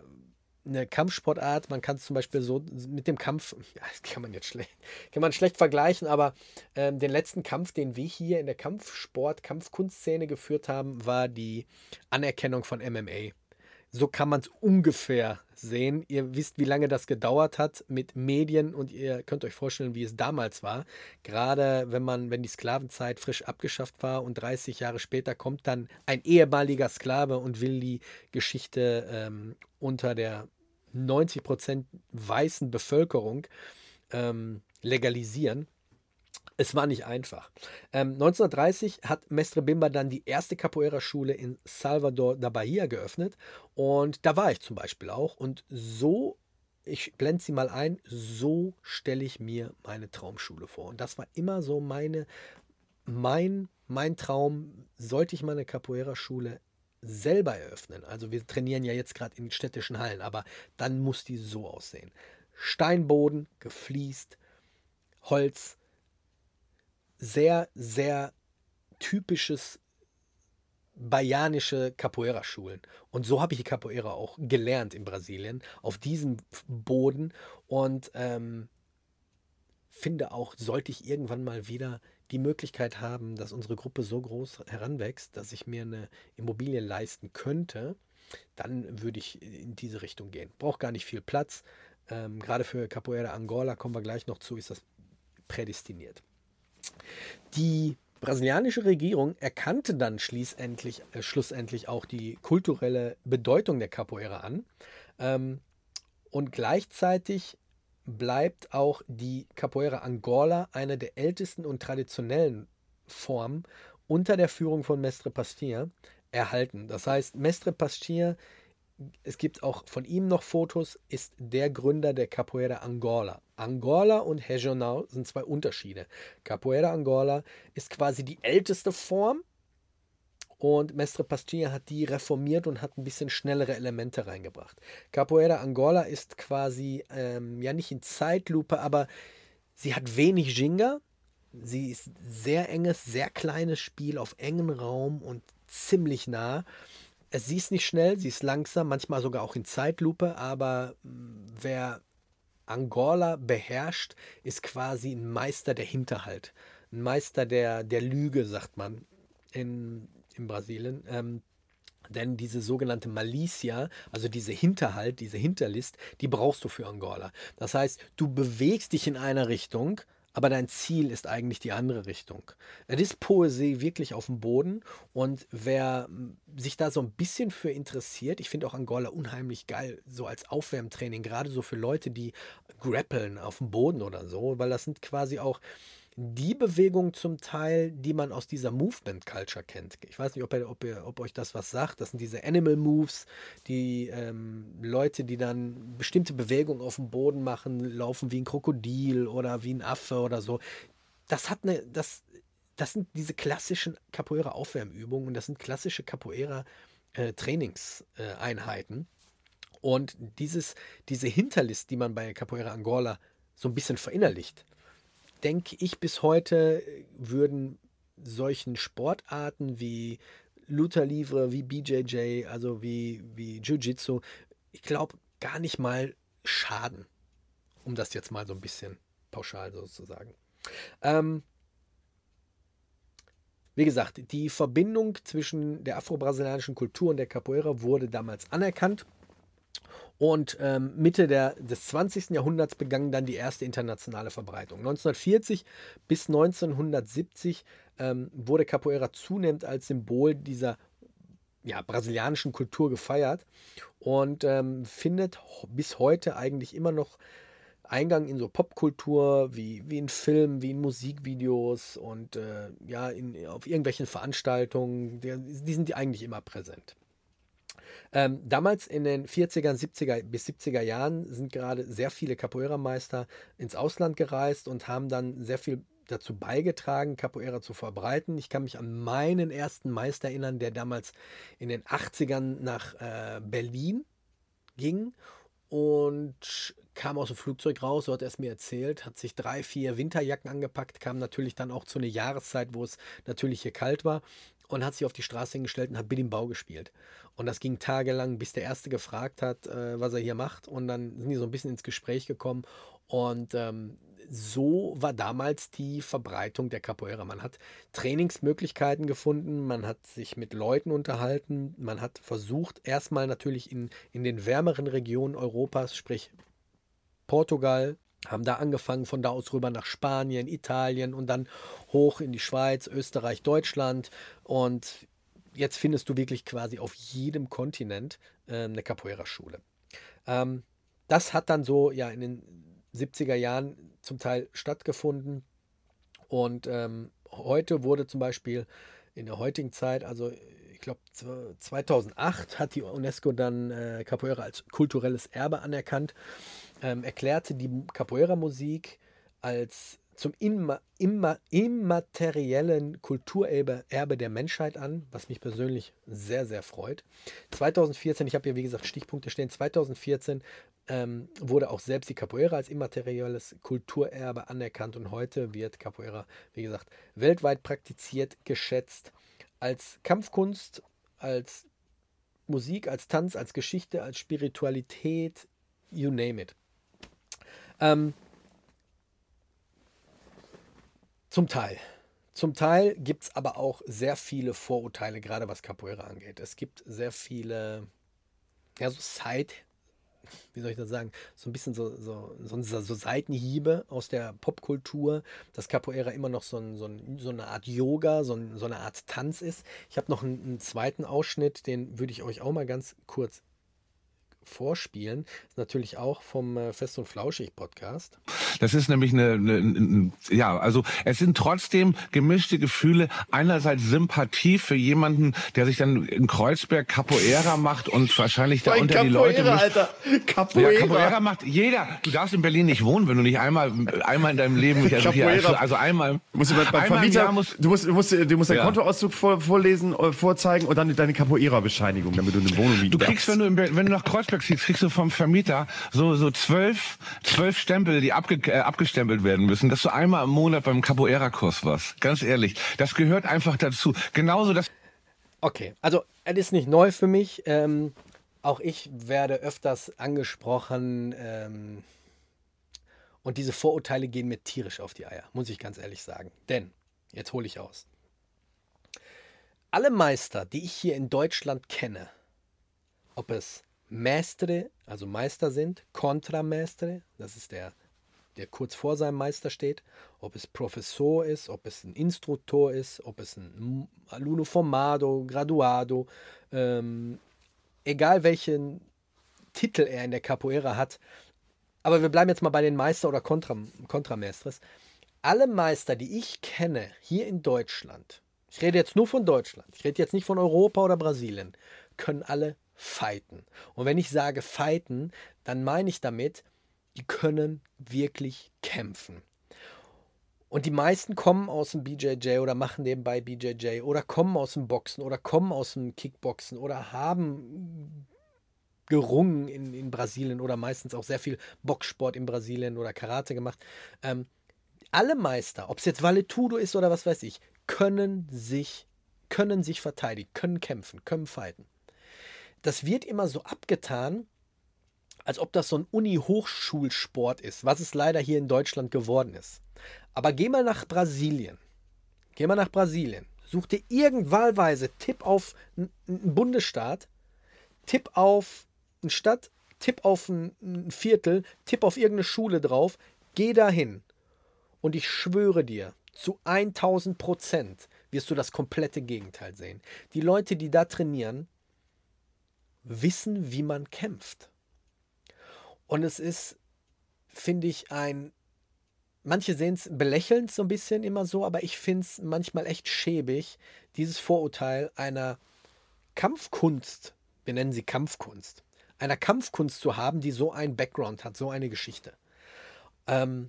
eine Kampfsportart, man kann es zum Beispiel so mit dem Kampf, ja, das kann man jetzt schlecht, kann man schlecht vergleichen, aber ähm, den letzten Kampf, den wir hier in der Kampfsport, Kampfkunstszene geführt haben, war die Anerkennung von M M A. So kann man es ungefähr sehen. Ihr wisst, wie lange das gedauert hat mit Medien und ihr könnt euch vorstellen, wie es damals war. Gerade wenn man, wenn die Sklavenzeit frisch abgeschafft war und dreißig Jahre später kommt dann ein ehemaliger Sklave und will die Geschichte ähm, unter der neunzig Prozent weißen Bevölkerung ähm, legalisieren. Es war nicht einfach. Ähm, neunzehnhundertdreißig hat Mestre Bimba dann die erste Capoeira-Schule in Salvador da Bahia geöffnet und da war ich zum Beispiel auch und so, ich blende sie mal ein, so stelle ich mir meine Traumschule vor und das war immer so meine, mein, mein Traum, sollte ich meine Capoeira-Schule selber eröffnen. Also wir trainieren ja jetzt gerade in städtischen Hallen, aber dann muss die so aussehen. Steinboden, gefliest, Holz, sehr, sehr typisches baianische Capoeira-Schulen. Und so habe ich die Capoeira auch gelernt in Brasilien, auf diesem Boden. Und ähm, finde auch, sollte ich irgendwann mal wieder die Möglichkeit haben, dass unsere Gruppe so groß heranwächst, dass ich mir eine Immobilie leisten könnte, dann würde ich in diese Richtung gehen. Braucht gar nicht viel Platz. Ähm, gerade für Capoeira Angola, kommen wir gleich noch zu, ist das prädestiniert. Die brasilianische Regierung erkannte dann schließlich, äh, schlussendlich auch die kulturelle Bedeutung der Capoeira an. Ähm, und gleichzeitig bleibt auch die Capoeira Angola eine der ältesten und traditionellen Formen unter der Führung von Mestre Pastir erhalten. Das heißt, Mestre Pastir, es gibt auch von ihm noch Fotos, ist der Gründer der Capoeira Angola. Angola und Regional sind zwei Unterschiede. Capoeira Angola ist quasi die älteste Form und Mestre Pastir hat die reformiert und hat ein bisschen schnellere Elemente reingebracht. Capoeira Angola ist quasi, ähm, ja nicht in Zeitlupe, aber sie hat wenig Ginga. Sie ist sehr enges, sehr kleines Spiel auf engen Raum und ziemlich nah. Sie ist nicht schnell, sie ist langsam, manchmal sogar auch in Zeitlupe, aber wer Angola beherrscht, ist quasi ein Meister der Hinterhalt. Ein Meister der, der Lüge, sagt man in, in Brasilien. Ähm, denn diese sogenannte Malicia, also diese Hinterhalt, diese Hinterlist, die brauchst du für Angola. Das heißt, du bewegst dich in einer Richtung, aber dein Ziel ist eigentlich die andere Richtung. Es ist Poesie wirklich auf dem Boden und wer sich da so ein bisschen für interessiert, ich finde auch Angola unheimlich geil, so als Aufwärmtraining, gerade so für Leute, die grappeln auf dem Boden oder so, weil das sind quasi auch die Bewegungen zum Teil, die man aus dieser Movement-Culture kennt. Ich weiß nicht, ob, ihr, ob, ihr, ob euch das was sagt. Das sind diese Animal Moves, die ähm, Leute, die dann bestimmte Bewegungen auf dem Boden machen, laufen wie ein Krokodil oder wie ein Affe oder so. Das hat eine, das, das sind diese klassischen Capoeira-Aufwärmübungen und das sind klassische Capoeira-Trainingseinheiten. Und dieses, diese Hinterlist, die man bei Capoeira Angola so ein bisschen verinnerlicht, denke ich, bis heute würden solchen Sportarten wie Luta Livre, wie B J J, also wie, wie Jiu-Jitsu, ich glaube, gar nicht mal schaden, um das jetzt mal so ein bisschen pauschal sozusagen. Ähm, wie gesagt, die Verbindung zwischen der afro-brasilianischen Kultur und der Capoeira wurde damals anerkannt. Und ähm, Mitte der, des zwanzigsten Jahrhunderts begann dann die erste internationale Verbreitung. neunzehnhundertvierzig bis neunzehnhundertsiebzig ähm, wurde Capoeira zunehmend als Symbol dieser ja, brasilianischen Kultur gefeiert und ähm, findet bis heute eigentlich immer noch Eingang in so Popkultur, wie, wie in Filmen, wie in Musikvideos und äh, ja, in, auf irgendwelchen Veranstaltungen. Die, die sind eigentlich immer präsent. Ähm, damals in den vierziger, siebziger bis siebziger Jahren sind gerade sehr viele Capoeira-Meister ins Ausland gereist und haben dann sehr viel dazu beigetragen, Capoeira zu verbreiten. Ich kann mich an meinen ersten Meister erinnern, der damals in den achtzigern nach äh, Berlin ging und kam aus dem Flugzeug raus, so hat er es mir erzählt, hat sich drei, vier Winterjacken angepackt, kam natürlich dann auch zu einer Jahreszeit, wo es natürlich hier kalt war und hat sich auf die Straße hingestellt und hat Bedimbau gespielt. Und das ging tagelang, bis der Erste gefragt hat, äh, was er hier macht. Und dann sind die so ein bisschen ins Gespräch gekommen. Und ähm, so war damals die Verbreitung der Capoeira. Man hat Trainingsmöglichkeiten gefunden, man hat sich mit Leuten unterhalten, man hat versucht, erstmal natürlich in, in den wärmeren Regionen Europas, sprich Portugal, haben da angefangen, von da aus rüber nach Spanien, Italien und dann hoch in die Schweiz, Österreich, Deutschland. Und jetzt findest du wirklich quasi auf jedem Kontinent äh, eine Capoeira-Schule. Ähm, das hat dann so ja in den siebziger Jahren zum Teil stattgefunden. Und ähm, heute wurde zum Beispiel in der heutigen Zeit, also ich glaube zweitausendacht, hat die UNESCO dann äh, Capoeira als kulturelles Erbe anerkannt. Ähm, erklärte die Capoeira-Musik als zum imma, imma, immateriellen Kulturerbe Erbe der Menschheit an, was mich persönlich sehr, sehr freut. zweitausendvierzehn, ich habe hier wie gesagt Stichpunkte stehen, zweitausendvierzehn ähm, wurde auch selbst die Capoeira als immaterielles Kulturerbe anerkannt und heute wird Capoeira, wie gesagt, weltweit praktiziert, geschätzt als Kampfkunst, als Musik, als Tanz, als Geschichte, als Spiritualität, you name it. Ähm, zum Teil. Zum Teil gibt es aber auch sehr viele Vorurteile, gerade was Capoeira angeht. Es gibt sehr viele, ja, so Side, wie soll ich das sagen, so ein bisschen so, so, so, so Seitenhiebe aus der Popkultur, dass Capoeira immer noch so, ein, so, ein, so eine Art Yoga, so, ein, so eine Art Tanz ist. Ich habe noch einen, einen zweiten Ausschnitt, den würde ich euch auch mal ganz kurz vorspielen, ist natürlich auch vom äh, Fest und Flauschig Podcast. Das ist nämlich eine, eine, eine, ja, also es sind trotzdem gemischte Gefühle. Einerseits Sympathie für jemanden, der sich dann in Kreuzberg Capoeira macht und wahrscheinlich da unter Capoeira, die Leute mischt. Alter. Capoeira. Ja, Capoeira macht jeder. Du darfst in Berlin nicht wohnen, wenn du nicht einmal, einmal in deinem Leben, also, hier, also, also einmal, musst du beim einmal Vermieter, musst, du musst, du musst, du musst deinen ja. Kontoauszug vor, vorlesen, vorzeigen und dann deine Capoeira-Bescheinigung, damit du eine Wohnung mieten Du kriegst, wenn du, in, wenn du nach Kreuzberg ziehst, kriegst du vom Vermieter so, so zwölf, zwölf Stempel, die abge, äh, abgestempelt werden müssen, dass du einmal im Monat beim Capoeira-Kurs warst. Ganz ehrlich. Das gehört einfach dazu. Genauso das. Okay, also es ist nicht neu für mich. Ähm, auch ich werde öfters angesprochen ähm, und diese Vorurteile gehen mir tierisch auf die Eier, muss ich ganz ehrlich sagen. Denn, jetzt hole ich aus. Alle Meister, die ich hier in Deutschland kenne, ob es Mestre, also Meister sind, Contramestre, das ist der, der kurz vor seinem Meister steht, ob es Professor ist, ob es ein Instruktor ist, ob es ein Alumno Formado, Graduado, ähm, egal welchen Titel er in der Capoeira hat, aber wir bleiben jetzt mal bei den Meister oder Contra, Contramestres. Alle Meister, die ich kenne hier in Deutschland, ich rede jetzt nur von Deutschland, ich rede jetzt nicht von Europa oder Brasilien, können alle fighten. Und wenn ich sage fighten, dann meine ich damit, die können wirklich kämpfen. Und die meisten kommen aus dem B J J oder machen nebenbei B J J oder kommen aus dem Boxen oder kommen aus dem Kickboxen oder haben gerungen in, in Brasilien oder meistens auch sehr viel Boxsport in Brasilien oder Karate gemacht. Ähm, alle Meister, ob es jetzt Vale Tudo ist oder was weiß ich, können sich, können sich verteidigen, können kämpfen, können fighten. Das wird immer so abgetan, als ob das so ein Uni-Hochschulsport ist, was es leider hier in Deutschland geworden ist. Aber geh mal nach Brasilien. Geh mal nach Brasilien. Such dir irgendwahlweise, tipp auf einen Bundesstaat, tipp auf eine Stadt, tipp auf ein Viertel, tipp auf irgendeine Schule drauf, geh dahin. Und ich schwöre dir, zu tausend Prozent wirst du das komplette Gegenteil sehen. Die Leute, die da trainieren, wissen, wie man kämpft. Und es ist, finde ich, ein, manche sehen es belächelnd so ein bisschen immer so, aber ich finde es manchmal echt schäbig, dieses Vorurteil einer Kampfkunst, wir nennen sie Kampfkunst, einer Kampfkunst zu haben, die so einen Background hat, so eine Geschichte. Ähm,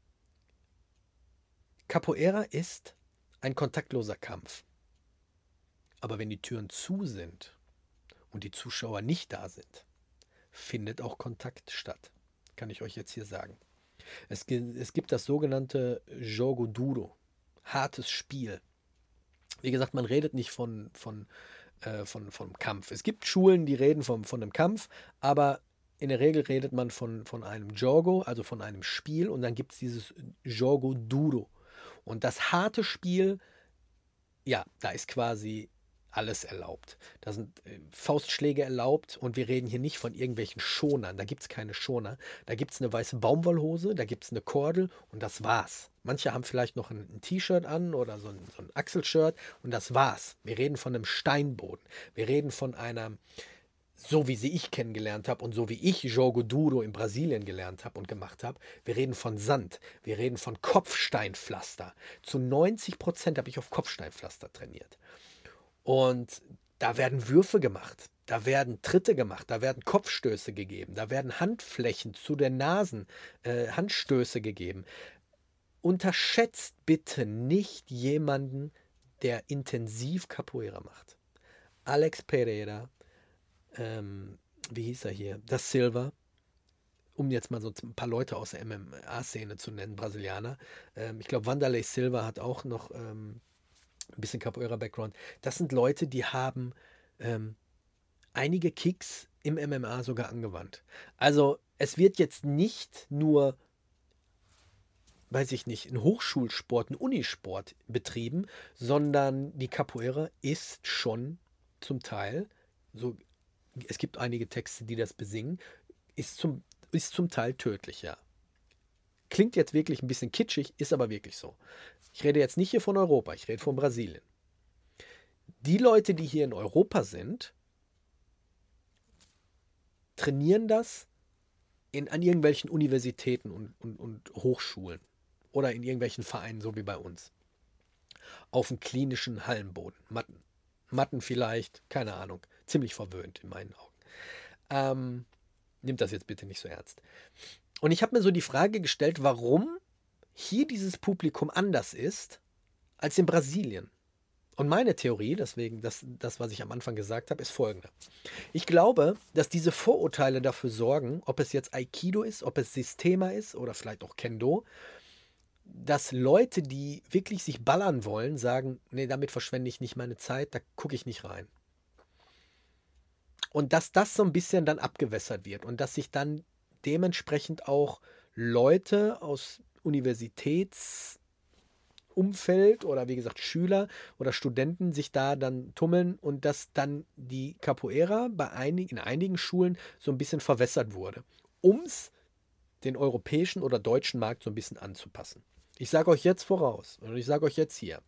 Capoeira ist ein kontaktloser Kampf. Aber wenn die Türen zu sind und die Zuschauer nicht da sind, findet auch Kontakt statt. Kann ich euch jetzt hier sagen. Es, es gibt das sogenannte Jogo Duro, hartes Spiel. Wie gesagt, man redet nicht von, von, äh, von, von Kampf. Es gibt Schulen, die reden von, von einem Kampf, aber in der Regel redet man von, von einem Jogo, also von einem Spiel, und dann gibt es dieses Jogo Duro. Und das harte Spiel, ja, da ist quasi alles erlaubt. Da sind äh, Faustschläge erlaubt und wir reden hier nicht von irgendwelchen Schonern. Da gibt es keine Schoner. Da gibt es eine weiße Baumwollhose, da gibt es eine Kordel und das war's. Manche haben vielleicht noch ein, ein T-Shirt an oder so ein, so ein Achselshirt und das war's. Wir reden von einem Steinboden. Wir reden von einer, so wie sie ich kennengelernt habe und so wie ich Jogo Duro in Brasilien gelernt habe und gemacht habe, wir reden von Sand, wir reden von Kopfsteinpflaster. Zu neunzig Prozent habe ich auf Kopfsteinpflaster trainiert. Und da werden Würfe gemacht, da werden Tritte gemacht, da werden Kopfstöße gegeben, da werden Handflächen zu den Nasen, äh, Handstöße gegeben. Unterschätzt bitte nicht jemanden, der intensiv Capoeira macht. Alex Pereira, ähm, wie hieß er hier, Da Silva, um jetzt mal so ein paar Leute aus der M M A-Szene zu nennen, Brasilianer. Ähm, ich glaube, Wanderlei Silva hat auch noch ähm, ein bisschen Capoeira-Background. Das sind Leute, die haben ähm, einige Kicks im M M A sogar angewandt. Also es wird jetzt nicht nur, weiß ich nicht, ein Hochschulsport, ein Unisport betrieben, sondern die Capoeira ist schon zum Teil, so, es gibt einige Texte, die das besingen, ist zum, ist zum Teil tödlich, ja. Klingt jetzt wirklich ein bisschen kitschig, ist aber wirklich so. Ich rede jetzt nicht hier von Europa, ich rede von Brasilien. Die Leute, die hier in Europa sind, trainieren das in, an irgendwelchen Universitäten und, und, und Hochschulen oder in irgendwelchen Vereinen, so wie bei uns. Auf dem klinischen Hallenboden. Matten. Matten vielleicht, keine Ahnung. Ziemlich verwöhnt in meinen Augen. Ähm, nimmt das jetzt bitte nicht so ernst. Und ich habe mir so die Frage gestellt, warum hier dieses Publikum anders ist als in Brasilien. Und meine Theorie, deswegen das, das, was ich am Anfang gesagt habe, ist folgende. Ich glaube, dass diese Vorurteile dafür sorgen, ob es jetzt Aikido ist, ob es Systema ist oder vielleicht auch Kendo, dass Leute, die wirklich sich ballern wollen, sagen, nee, damit verschwende ich nicht meine Zeit, da gucke ich nicht rein. Und dass das so ein bisschen dann abgewässert wird und dass sich dann dementsprechend auch Leute aus Universitätsumfeld oder wie gesagt Schüler oder Studenten sich da dann tummeln und dass dann die Capoeira bei einigen, in einigen Schulen so ein bisschen verwässert wurde, um es den europäischen oder deutschen Markt so ein bisschen anzupassen. Ich sage euch jetzt voraus und ich sage euch jetzt hier,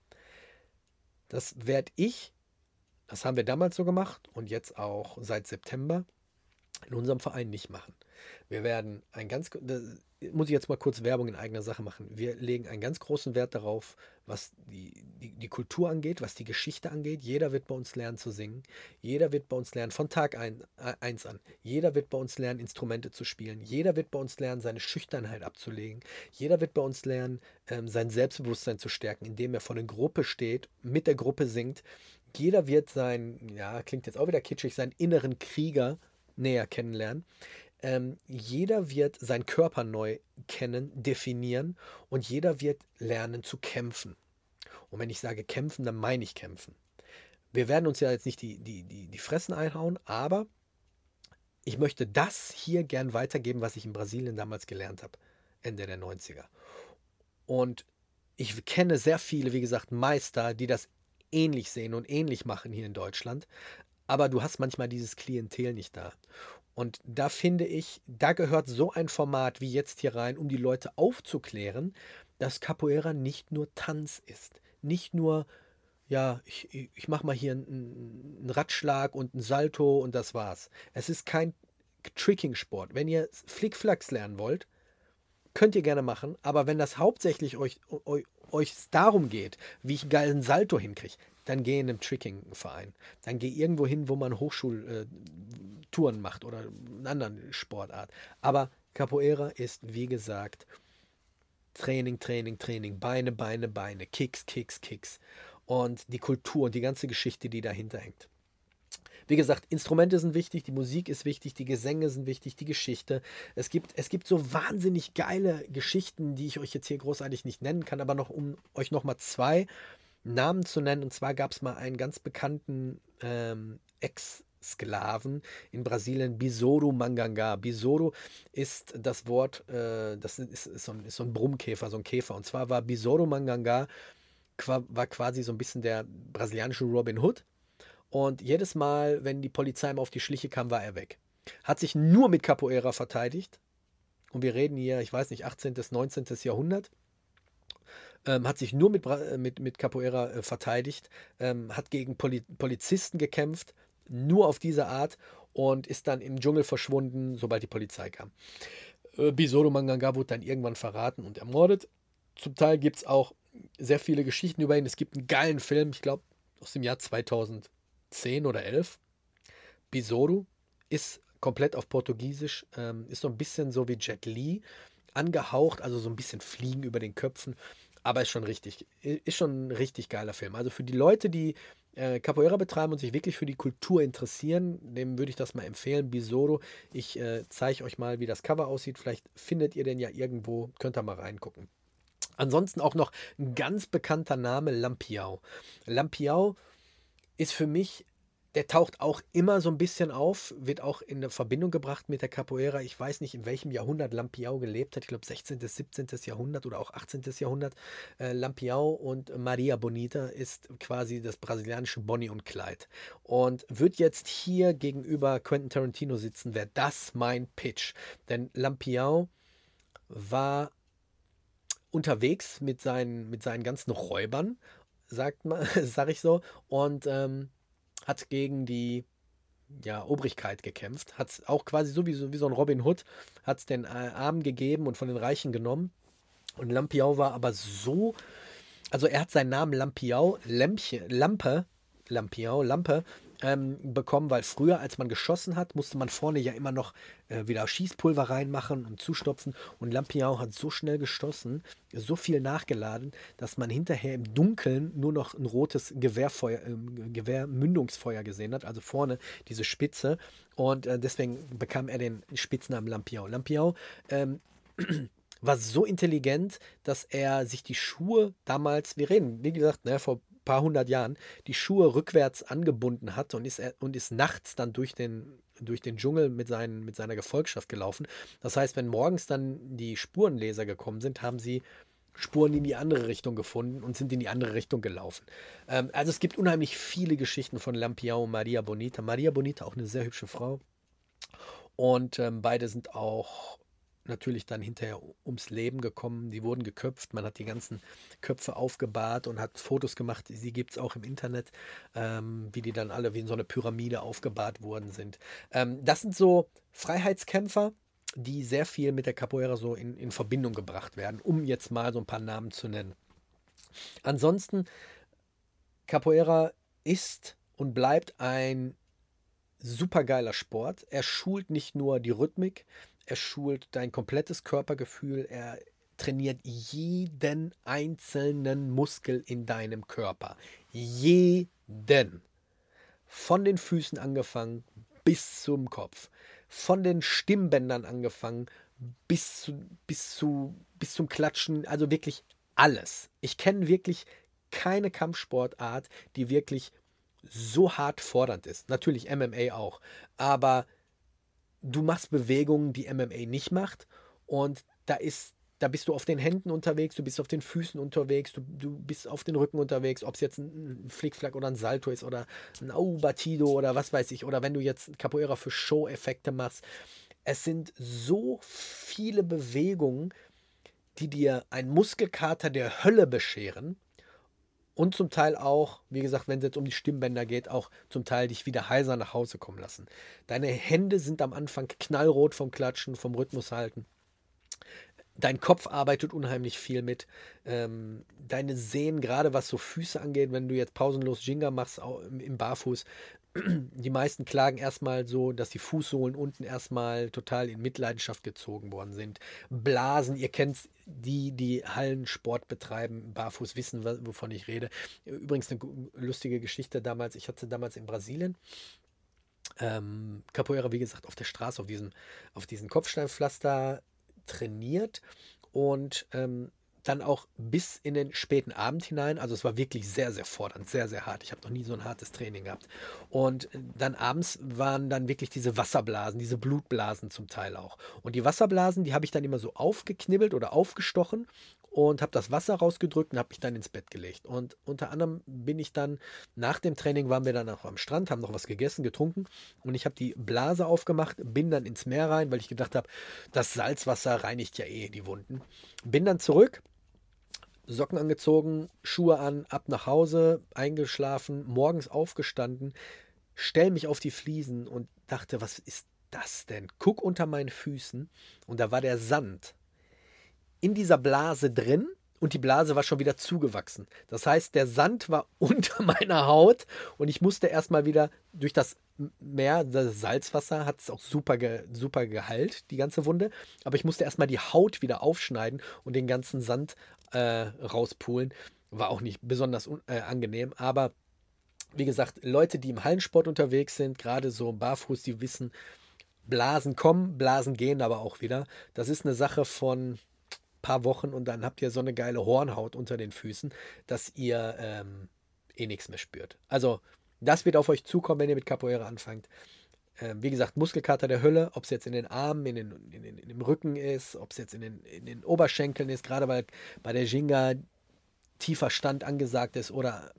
das werde ich, das haben wir damals so gemacht und jetzt auch seit September in unserem Verein nicht machen. Wir werden ein ganz, muss ich jetzt mal kurz Werbung in eigener Sache machen. Wir legen einen ganz großen Wert darauf, was die, die, die Kultur angeht, was die Geschichte angeht. Jeder wird bei uns lernen zu singen. Jeder wird bei uns lernen von Tag ein, äh, eins an. Jeder wird bei uns lernen, Instrumente zu spielen. Jeder wird bei uns lernen, seine Schüchternheit abzulegen. Jeder wird bei uns lernen, ähm, sein Selbstbewusstsein zu stärken, indem er vor der Gruppe steht, mit der Gruppe singt. Jeder wird sein, ja, klingt jetzt auch wieder kitschig, seinen inneren Krieger näher kennenlernen. Ähm, jeder wird seinen Körper neu kennen, definieren und jeder wird lernen zu kämpfen. Und wenn ich sage kämpfen, dann meine ich kämpfen. Wir werden uns ja jetzt nicht die, die, die, die Fressen einhauen, aber ich möchte das hier gern weitergeben, was ich in Brasilien damals gelernt habe, Ende der neunziger. Und ich kenne sehr viele, wie gesagt, Meister, die das ähnlich sehen und ähnlich machen hier in Deutschland, aber du hast manchmal dieses Klientel nicht da. Und da finde ich, da gehört so ein Format wie jetzt hier rein, um die Leute aufzuklären, dass Capoeira nicht nur Tanz ist. Nicht nur, ja, ich, ich mache mal hier einen, einen Radschlag und einen Salto und das war's. Es ist kein Tricking-Sport. Wenn ihr Flickflacks lernen wollt, könnt ihr gerne machen, aber wenn das hauptsächlich euch, euch, euch darum geht, wie ich einen geilen Salto hinkriege, dann geh in einem Tricking-Verein. Dann geh irgendwo hin, wo man Hochschultouren macht oder eine andere Sportart. Aber Capoeira ist, wie gesagt, Training, Training, Training, Beine, Beine, Beine, Kicks, Kicks, Kicks. Und die Kultur und die ganze Geschichte, die dahinter hängt. Wie gesagt, Instrumente sind wichtig, die Musik ist wichtig, die Gesänge sind wichtig, die Geschichte. Es gibt, es gibt so wahnsinnig geile Geschichten, die ich euch jetzt hier großartig nicht nennen kann, aber noch, um euch noch mal zwei Namen zu nennen. Und zwar gab es mal einen ganz bekannten ähm, Ex-Sklaven in Brasilien, Besouro Manganga. Besouro ist das Wort, äh, das ist, ist, so ein, ist so ein Brummkäfer, so ein Käfer. Und zwar war Besouro Manganga war quasi so ein bisschen der brasilianische Robin Hood. Und jedes Mal, wenn die Polizei ihm auf die Schliche kam, war er weg. Hat sich nur mit Capoeira verteidigt. Und wir reden hier, ich weiß nicht, achtzehnten, neunzehnten Jahrhundert. Ähm, hat sich nur mit, mit, mit Capoeira äh, verteidigt. Ähm, hat gegen Poli- Polizisten gekämpft. Nur auf diese Art. Und ist dann im Dschungel verschwunden, sobald die Polizei kam. Äh, Besouro Manganga wurde dann irgendwann verraten und ermordet. Zum Teil gibt es auch sehr viele Geschichten über ihn. Es gibt einen geilen Film, ich glaube, aus dem Jahr zweitausendzehn oder elf. Besouro ist komplett auf Portugiesisch, ähm, ist so ein bisschen so wie Jet Li angehaucht, also so ein bisschen Fliegen über den Köpfen, aber ist schon richtig, ist schon ein richtig geiler Film. Also für die Leute, die äh, Capoeira betreiben und sich wirklich für die Kultur interessieren, dem würde ich das mal empfehlen, Besouro. Ich äh, zeige euch mal, wie das Cover aussieht. Vielleicht findet ihr den ja irgendwo, könnt ihr mal reingucken. Ansonsten auch noch ein ganz bekannter Name, Lampião. Lampião ist für mich, der taucht auch immer so ein bisschen auf, wird auch in Verbindung gebracht mit der Capoeira. Ich weiß nicht, in welchem Jahrhundert Lampião gelebt hat. Ich glaube sechzehnten., siebzehnten. Jahrhundert oder auch achtzehnten. Jahrhundert. Äh, Lampião und Maria Bonita ist quasi das brasilianische Bonnie und Clyde. Und wird jetzt hier gegenüber Quentin Tarantino sitzen, wäre das mein Pitch. Denn Lampião war unterwegs mit seinen, mit seinen ganzen Räubern, sagt man, sag ich so, und ähm, hat gegen die ja, Obrigkeit gekämpft. Hat es auch quasi so wie, so wie so ein Robin Hood, hat es den äh, Armen gegeben und von den Reichen genommen. Und Lampião war aber so, also er hat seinen Namen Lampião, Lämpchen, Lampe, Lampião, Lampe, ähm, bekommen, weil früher, als man geschossen hat, musste man vorne ja immer noch äh, wieder Schießpulver reinmachen und zustopfen. Und Lampião hat so schnell geschossen, so viel nachgeladen, dass man hinterher im Dunkeln nur noch ein rotes Gewehrfeuer, äh, Gewehrmündungsfeuer gesehen hat, also vorne diese Spitze. Und äh, deswegen bekam er den Spitznamen Lampião. Lampião ähm, war so intelligent, dass er sich die Schuhe damals, wir reden, wie gesagt, ne, vor paar hundert Jahren, die Schuhe rückwärts angebunden hat und ist, und ist nachts dann durch den, durch den Dschungel mit, seinen, mit seiner Gefolgschaft gelaufen. Das heißt, wenn morgens dann die Spurenleser gekommen sind, haben sie Spuren in die andere Richtung gefunden und sind in die andere Richtung gelaufen. Ähm, also es gibt unheimlich viele Geschichten von Lampião und Maria Bonita. Maria Bonita, auch eine sehr hübsche Frau. Und ähm, beide sind auch natürlich dann hinterher ums Leben gekommen. Die wurden geköpft. Man hat die ganzen Köpfe aufgebahrt und hat Fotos gemacht. Sie gibt es auch im Internet, ähm, wie die dann alle wie in so eine Pyramide aufgebahrt worden sind. Ähm, das sind so Freiheitskämpfer, die sehr viel mit der Capoeira so in, in Verbindung gebracht werden, um jetzt mal so ein paar Namen zu nennen. Ansonsten, Capoeira ist und bleibt ein supergeiler Sport. Er schult nicht nur die Rhythmik, er schult dein komplettes Körpergefühl, er trainiert jeden einzelnen Muskel in deinem Körper. Jeden. Von den Füßen angefangen bis zum Kopf. Von den Stimmbändern angefangen bis, zu, bis, zu, bis zum Klatschen. Also wirklich alles. Ich kenne wirklich keine Kampfsportart, die wirklich so hart fordernd ist. Natürlich M M A auch. Aber du machst Bewegungen, die M M A nicht macht, und da ist, da bist du auf den Händen unterwegs, du bist auf den Füßen unterwegs, du, du bist auf den Rücken unterwegs, ob es jetzt ein Flickflack oder ein Salto ist oder ein Au Batido oder was weiß ich, oder wenn du jetzt Capoeira für Show-Effekte machst. Es sind so viele Bewegungen, die dir einen Muskelkater der Hölle bescheren. Und zum Teil auch, wie gesagt, wenn es jetzt um die Stimmbänder geht, auch zum Teil dich wieder heiser nach Hause kommen lassen. Deine Hände sind am Anfang knallrot vom Klatschen, vom Rhythmus halten. Dein Kopf arbeitet unheimlich viel mit. Ähm, deine Sehnen, gerade was so Füße angeht, wenn du jetzt pausenlos Ginga machst im, im Barfuß, die meisten klagen erstmal so, dass die Fußsohlen unten erstmal total in Mitleidenschaft gezogen worden sind. Blasen, ihr kennt die, die Hallensport betreiben, barfuß, wissen, wovon ich rede. Übrigens eine lustige Geschichte damals, ich hatte damals in Brasilien ähm, Capoeira, wie gesagt, auf der Straße, auf diesem, auf diesen Kopfsteinpflaster trainiert und ähm, dann auch bis in den späten Abend hinein. Also es war wirklich sehr, sehr fordernd, sehr, sehr hart. Ich habe noch nie so ein hartes Training gehabt. Und dann abends waren dann wirklich diese Wasserblasen, diese Blutblasen zum Teil auch. Und die Wasserblasen, die habe ich dann immer so aufgeknibbelt oder aufgestochen und habe das Wasser rausgedrückt und habe mich dann ins Bett gelegt. Und unter anderem bin ich dann, nach dem Training waren wir dann auch am Strand, haben noch was gegessen, getrunken, und ich habe die Blase aufgemacht, bin dann ins Meer rein, weil ich gedacht habe, das Salzwasser reinigt ja eh die Wunden. Bin dann zurück, Socken angezogen, Schuhe an, ab nach Hause, eingeschlafen, morgens aufgestanden, stell mich auf die Fliesen und dachte, was ist das denn? Guck unter meinen Füßen und da war der Sand in dieser Blase drin und die Blase war schon wieder zugewachsen. Das heißt, der Sand war unter meiner Haut und ich musste erstmal wieder durch das Meer, das Salzwasser hat es auch super, ge, super geheilt, die ganze Wunde, aber ich musste erstmal die Haut wieder aufschneiden und den ganzen Sand äh, rauspulen. War auch nicht besonders un, äh, angenehm, aber wie gesagt, Leute, die im Hallensport unterwegs sind, gerade so barfuß, die wissen, Blasen kommen, Blasen gehen aber auch wieder. Das ist eine Sache von paar Wochen und dann habt ihr so eine geile Hornhaut unter den Füßen, dass ihr ähm, eh nichts mehr spürt. Also das wird auf euch zukommen, wenn ihr mit Capoeira anfangt. Ähm, wie gesagt, Muskelkater der Hölle, ob es jetzt in den Armen, in, den, in, den, in dem Rücken ist, ob es jetzt in den, in den Oberschenkeln ist, gerade weil bei der Ginga tiefer Stand angesagt ist oder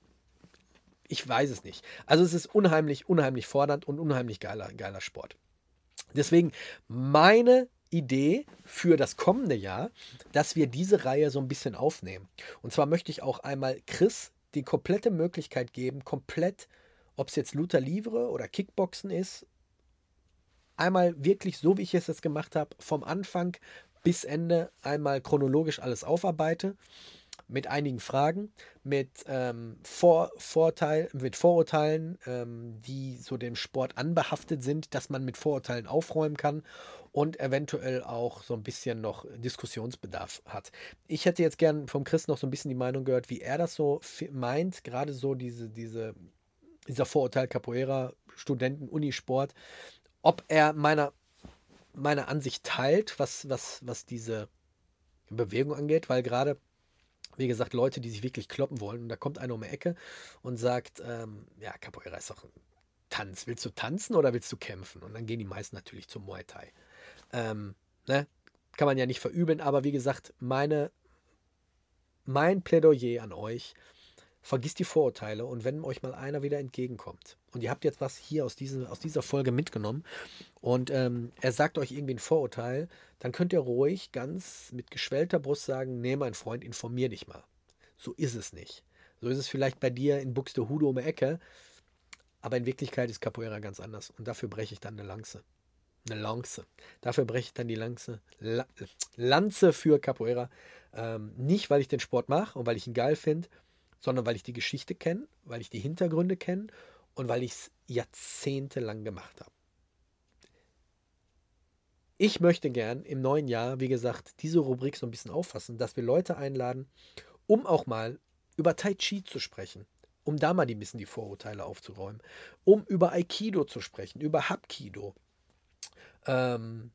ich weiß es nicht. Also es ist unheimlich, unheimlich fordernd und unheimlich geiler, geiler Sport. Deswegen meine Idee für das kommende Jahr, dass wir diese Reihe so ein bisschen aufnehmen. Und zwar möchte ich auch einmal Chris die komplette Möglichkeit geben, komplett ob es jetzt Luta Livre oder Kickboxen ist, einmal wirklich so, wie ich es jetzt gemacht habe, vom Anfang bis Ende einmal chronologisch alles aufarbeite, mit einigen Fragen, mit, ähm, Vor Vorteil, mit Vorurteilen, ähm, die so dem Sport anbehaftet sind, dass man mit Vorurteilen aufräumen kann und eventuell auch so ein bisschen noch Diskussionsbedarf hat. Ich hätte jetzt gern vom Chris noch so ein bisschen die Meinung gehört, wie er das so meint, gerade so diese, diese, dieser Vorurteil Capoeira, Studenten, Unisport, ob er meiner, meiner Ansicht teilt, was, was, was diese Bewegung angeht, weil gerade, wie gesagt, Leute, die sich wirklich kloppen wollen, und da kommt einer um die Ecke und sagt, ähm, ja, Capoeira ist doch ein Tanz. Willst du tanzen oder willst du kämpfen? Und dann gehen die meisten natürlich zum Muay Thai. Ähm, ne? Kann man ja nicht verübeln, aber wie gesagt, meine, mein Plädoyer an euch, vergisst die Vorurteile, und wenn euch mal einer wieder entgegenkommt und ihr habt jetzt was hier aus, diese, aus dieser Folge mitgenommen und ähm, er sagt euch irgendwie ein Vorurteil, dann könnt ihr ruhig ganz mit geschwellter Brust sagen, nee, mein Freund, informier dich mal. So ist es nicht. So ist es vielleicht bei dir in Buxtehude um die Ecke, aber in Wirklichkeit ist Capoeira ganz anders, und dafür breche ich dann eine Lanze. Eine Lanze. Dafür breche ich dann die Lanze, La Lanze für Capoeira. Ähm, nicht, weil ich den Sport mache und weil ich ihn geil finde, sondern weil ich die Geschichte kenne, weil ich die Hintergründe kenne und weil ich es jahrzehntelang gemacht habe. Ich möchte gern im neuen Jahr, wie gesagt, diese Rubrik so ein bisschen auffassen, dass wir Leute einladen, um auch mal über Tai Chi zu sprechen, um da mal ein bisschen die Vorurteile aufzuräumen, um über Aikido zu sprechen, über Hapkido, ähm,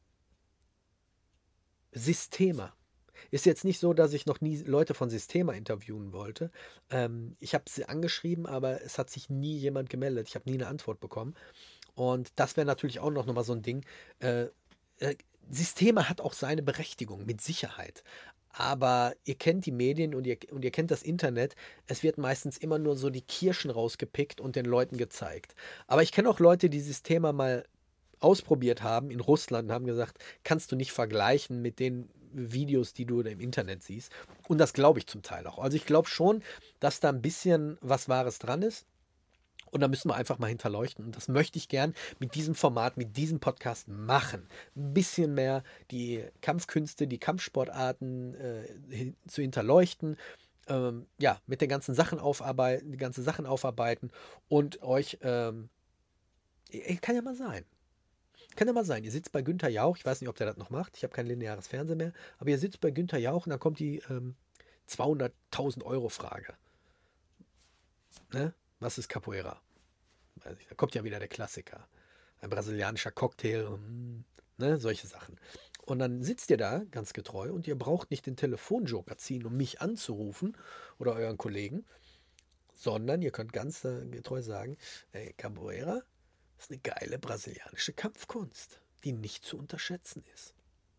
Systema. Ist jetzt nicht so, dass ich noch nie Leute von Systema interviewen wollte. Ähm, ich habe sie angeschrieben, aber es hat sich nie jemand gemeldet. Ich habe nie eine Antwort bekommen. Und das wäre natürlich auch noch mal so ein Ding. Äh, äh, Systema hat auch seine Berechtigung, mit Sicherheit. Aber ihr kennt die Medien und ihr, und ihr kennt das Internet. Es wird meistens immer nur so die Kirschen rausgepickt und den Leuten gezeigt. Aber ich kenne auch Leute, die dieses Thema mal ausprobiert haben in Russland und haben gesagt, kannst du nicht vergleichen mit den Videos, die du im Internet siehst. Und das glaube ich zum Teil auch. Also ich glaube schon, dass da ein bisschen was Wahres dran ist. Und da müssen wir einfach mal hinterleuchten. Und das möchte ich gern mit diesem Format, mit diesem Podcast machen. Ein bisschen mehr die Kampfkünste, die Kampfsportarten äh, zu hinterleuchten. Ähm, ja, mit den ganzen Sachen aufarbeiten, die ganzen Sachen aufarbeiten und euch, ähm, kann ja mal sein. Kann ja mal sein, ihr sitzt bei Günther Jauch, ich weiß nicht, ob der das noch macht, ich habe kein lineares Fernsehen mehr, aber ihr sitzt bei Günther Jauch und dann kommt die ähm, zweihunderttausend Euro Frage. Ne? Was ist Capoeira? Weiß ich, da kommt ja wieder der Klassiker. Ein brasilianischer Cocktail, und, ne, solche Sachen. Und dann sitzt ihr da ganz getreu und ihr braucht nicht den Telefonjoker ziehen, um mich anzurufen oder euren Kollegen, sondern ihr könnt ganz äh, getreu sagen, ey, Capoeira ist eine geile brasilianische Kampfkunst, die nicht zu unterschätzen ist.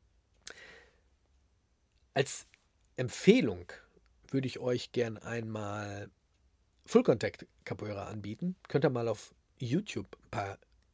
Als Empfehlung würde ich euch gern einmal Full Contact Capoeira anbieten. Könnt ihr mal auf YouTube ein paar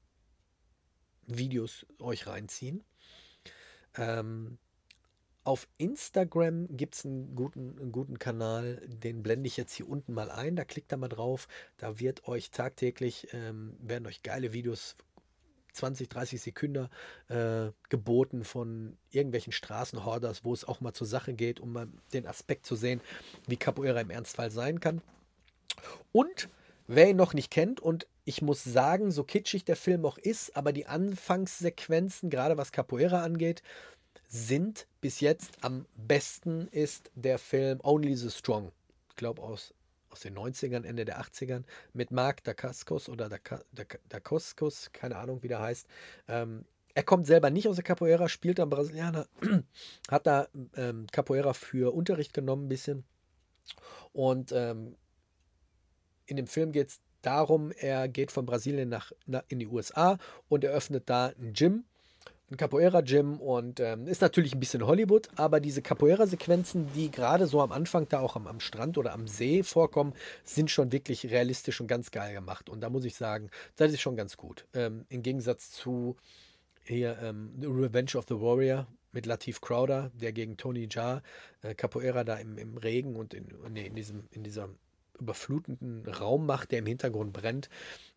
Videos euch reinziehen. Ähm, auf Instagram gibt es einen guten, einen guten Kanal, den blende ich jetzt hier unten mal ein. Da klickt da mal drauf. Da wird euch tagtäglich, ähm, werden euch geile Videos, zwanzig, dreißig Sekunden äh, geboten von irgendwelchen Straßenhorders, wo es auch mal zur Sache geht, um mal den Aspekt zu sehen, wie Capoeira im Ernstfall sein kann. Und wer ihn noch nicht kennt, und ich muss sagen, so kitschig der Film auch ist, aber die Anfangssequenzen, gerade was Capoeira angeht, sind bis jetzt am besten, ist der Film Only the Strong. Ich glaube aus, aus den neunzigern, Ende der achtzigern, mit Mark Dacascos oder Dacascos, keine Ahnung, wie der heißt. Ähm, er kommt selber nicht aus der Capoeira, spielt am Brasilianer, hat da ähm, Capoeira für Unterricht genommen ein bisschen. Und ähm, in dem Film geht es darum, er geht von Brasilien nach, nach in die U S A und eröffnet da ein Gym, ein Capoeira-Gym, und ähm, ist natürlich ein bisschen Hollywood, aber diese Capoeira-Sequenzen, die gerade so am Anfang da auch am, am Strand oder am See vorkommen, sind schon wirklich realistisch und ganz geil gemacht. Und da muss ich sagen, das ist schon ganz gut. Ähm, im Gegensatz zu hier ähm, Revenge of the Warrior mit Lateef Crowder, der gegen Tony Jaa äh, Capoeira da im, im Regen und in, nee, in, diesem, in dieser überflutenden Raum macht, der im Hintergrund brennt,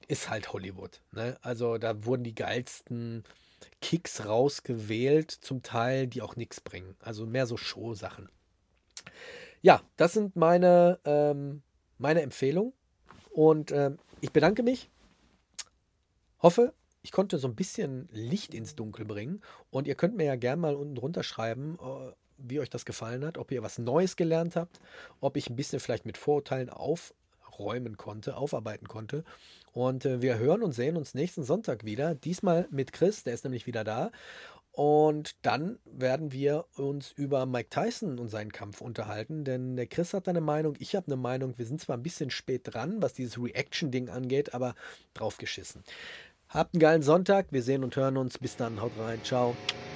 ist halt Hollywood. Ne? Also da wurden die geilsten Kicks rausgewählt, zum Teil, die auch nichts bringen. Also mehr so Show-Sachen. Ja, das sind meine, ähm, meine Empfehlungen. Und ähm, ich bedanke mich. Hoffe, ich konnte so ein bisschen Licht ins Dunkel bringen. Und ihr könnt mir ja gerne mal unten drunter schreiben, äh, wie euch das gefallen hat, ob ihr was Neues gelernt habt, ob ich ein bisschen vielleicht mit Vorurteilen aufräumen konnte, aufarbeiten konnte. Und äh, wir hören und sehen uns nächsten Sonntag wieder. Diesmal mit Chris, der ist nämlich wieder da. Und dann werden wir uns über Mike Tyson und seinen Kampf unterhalten, denn der Chris hat eine Meinung, ich habe eine Meinung. Wir sind zwar ein bisschen spät dran, was dieses Reaction-Ding angeht, aber drauf geschissen. Habt einen geilen Sonntag, wir sehen und hören uns. Bis dann, haut rein, ciao.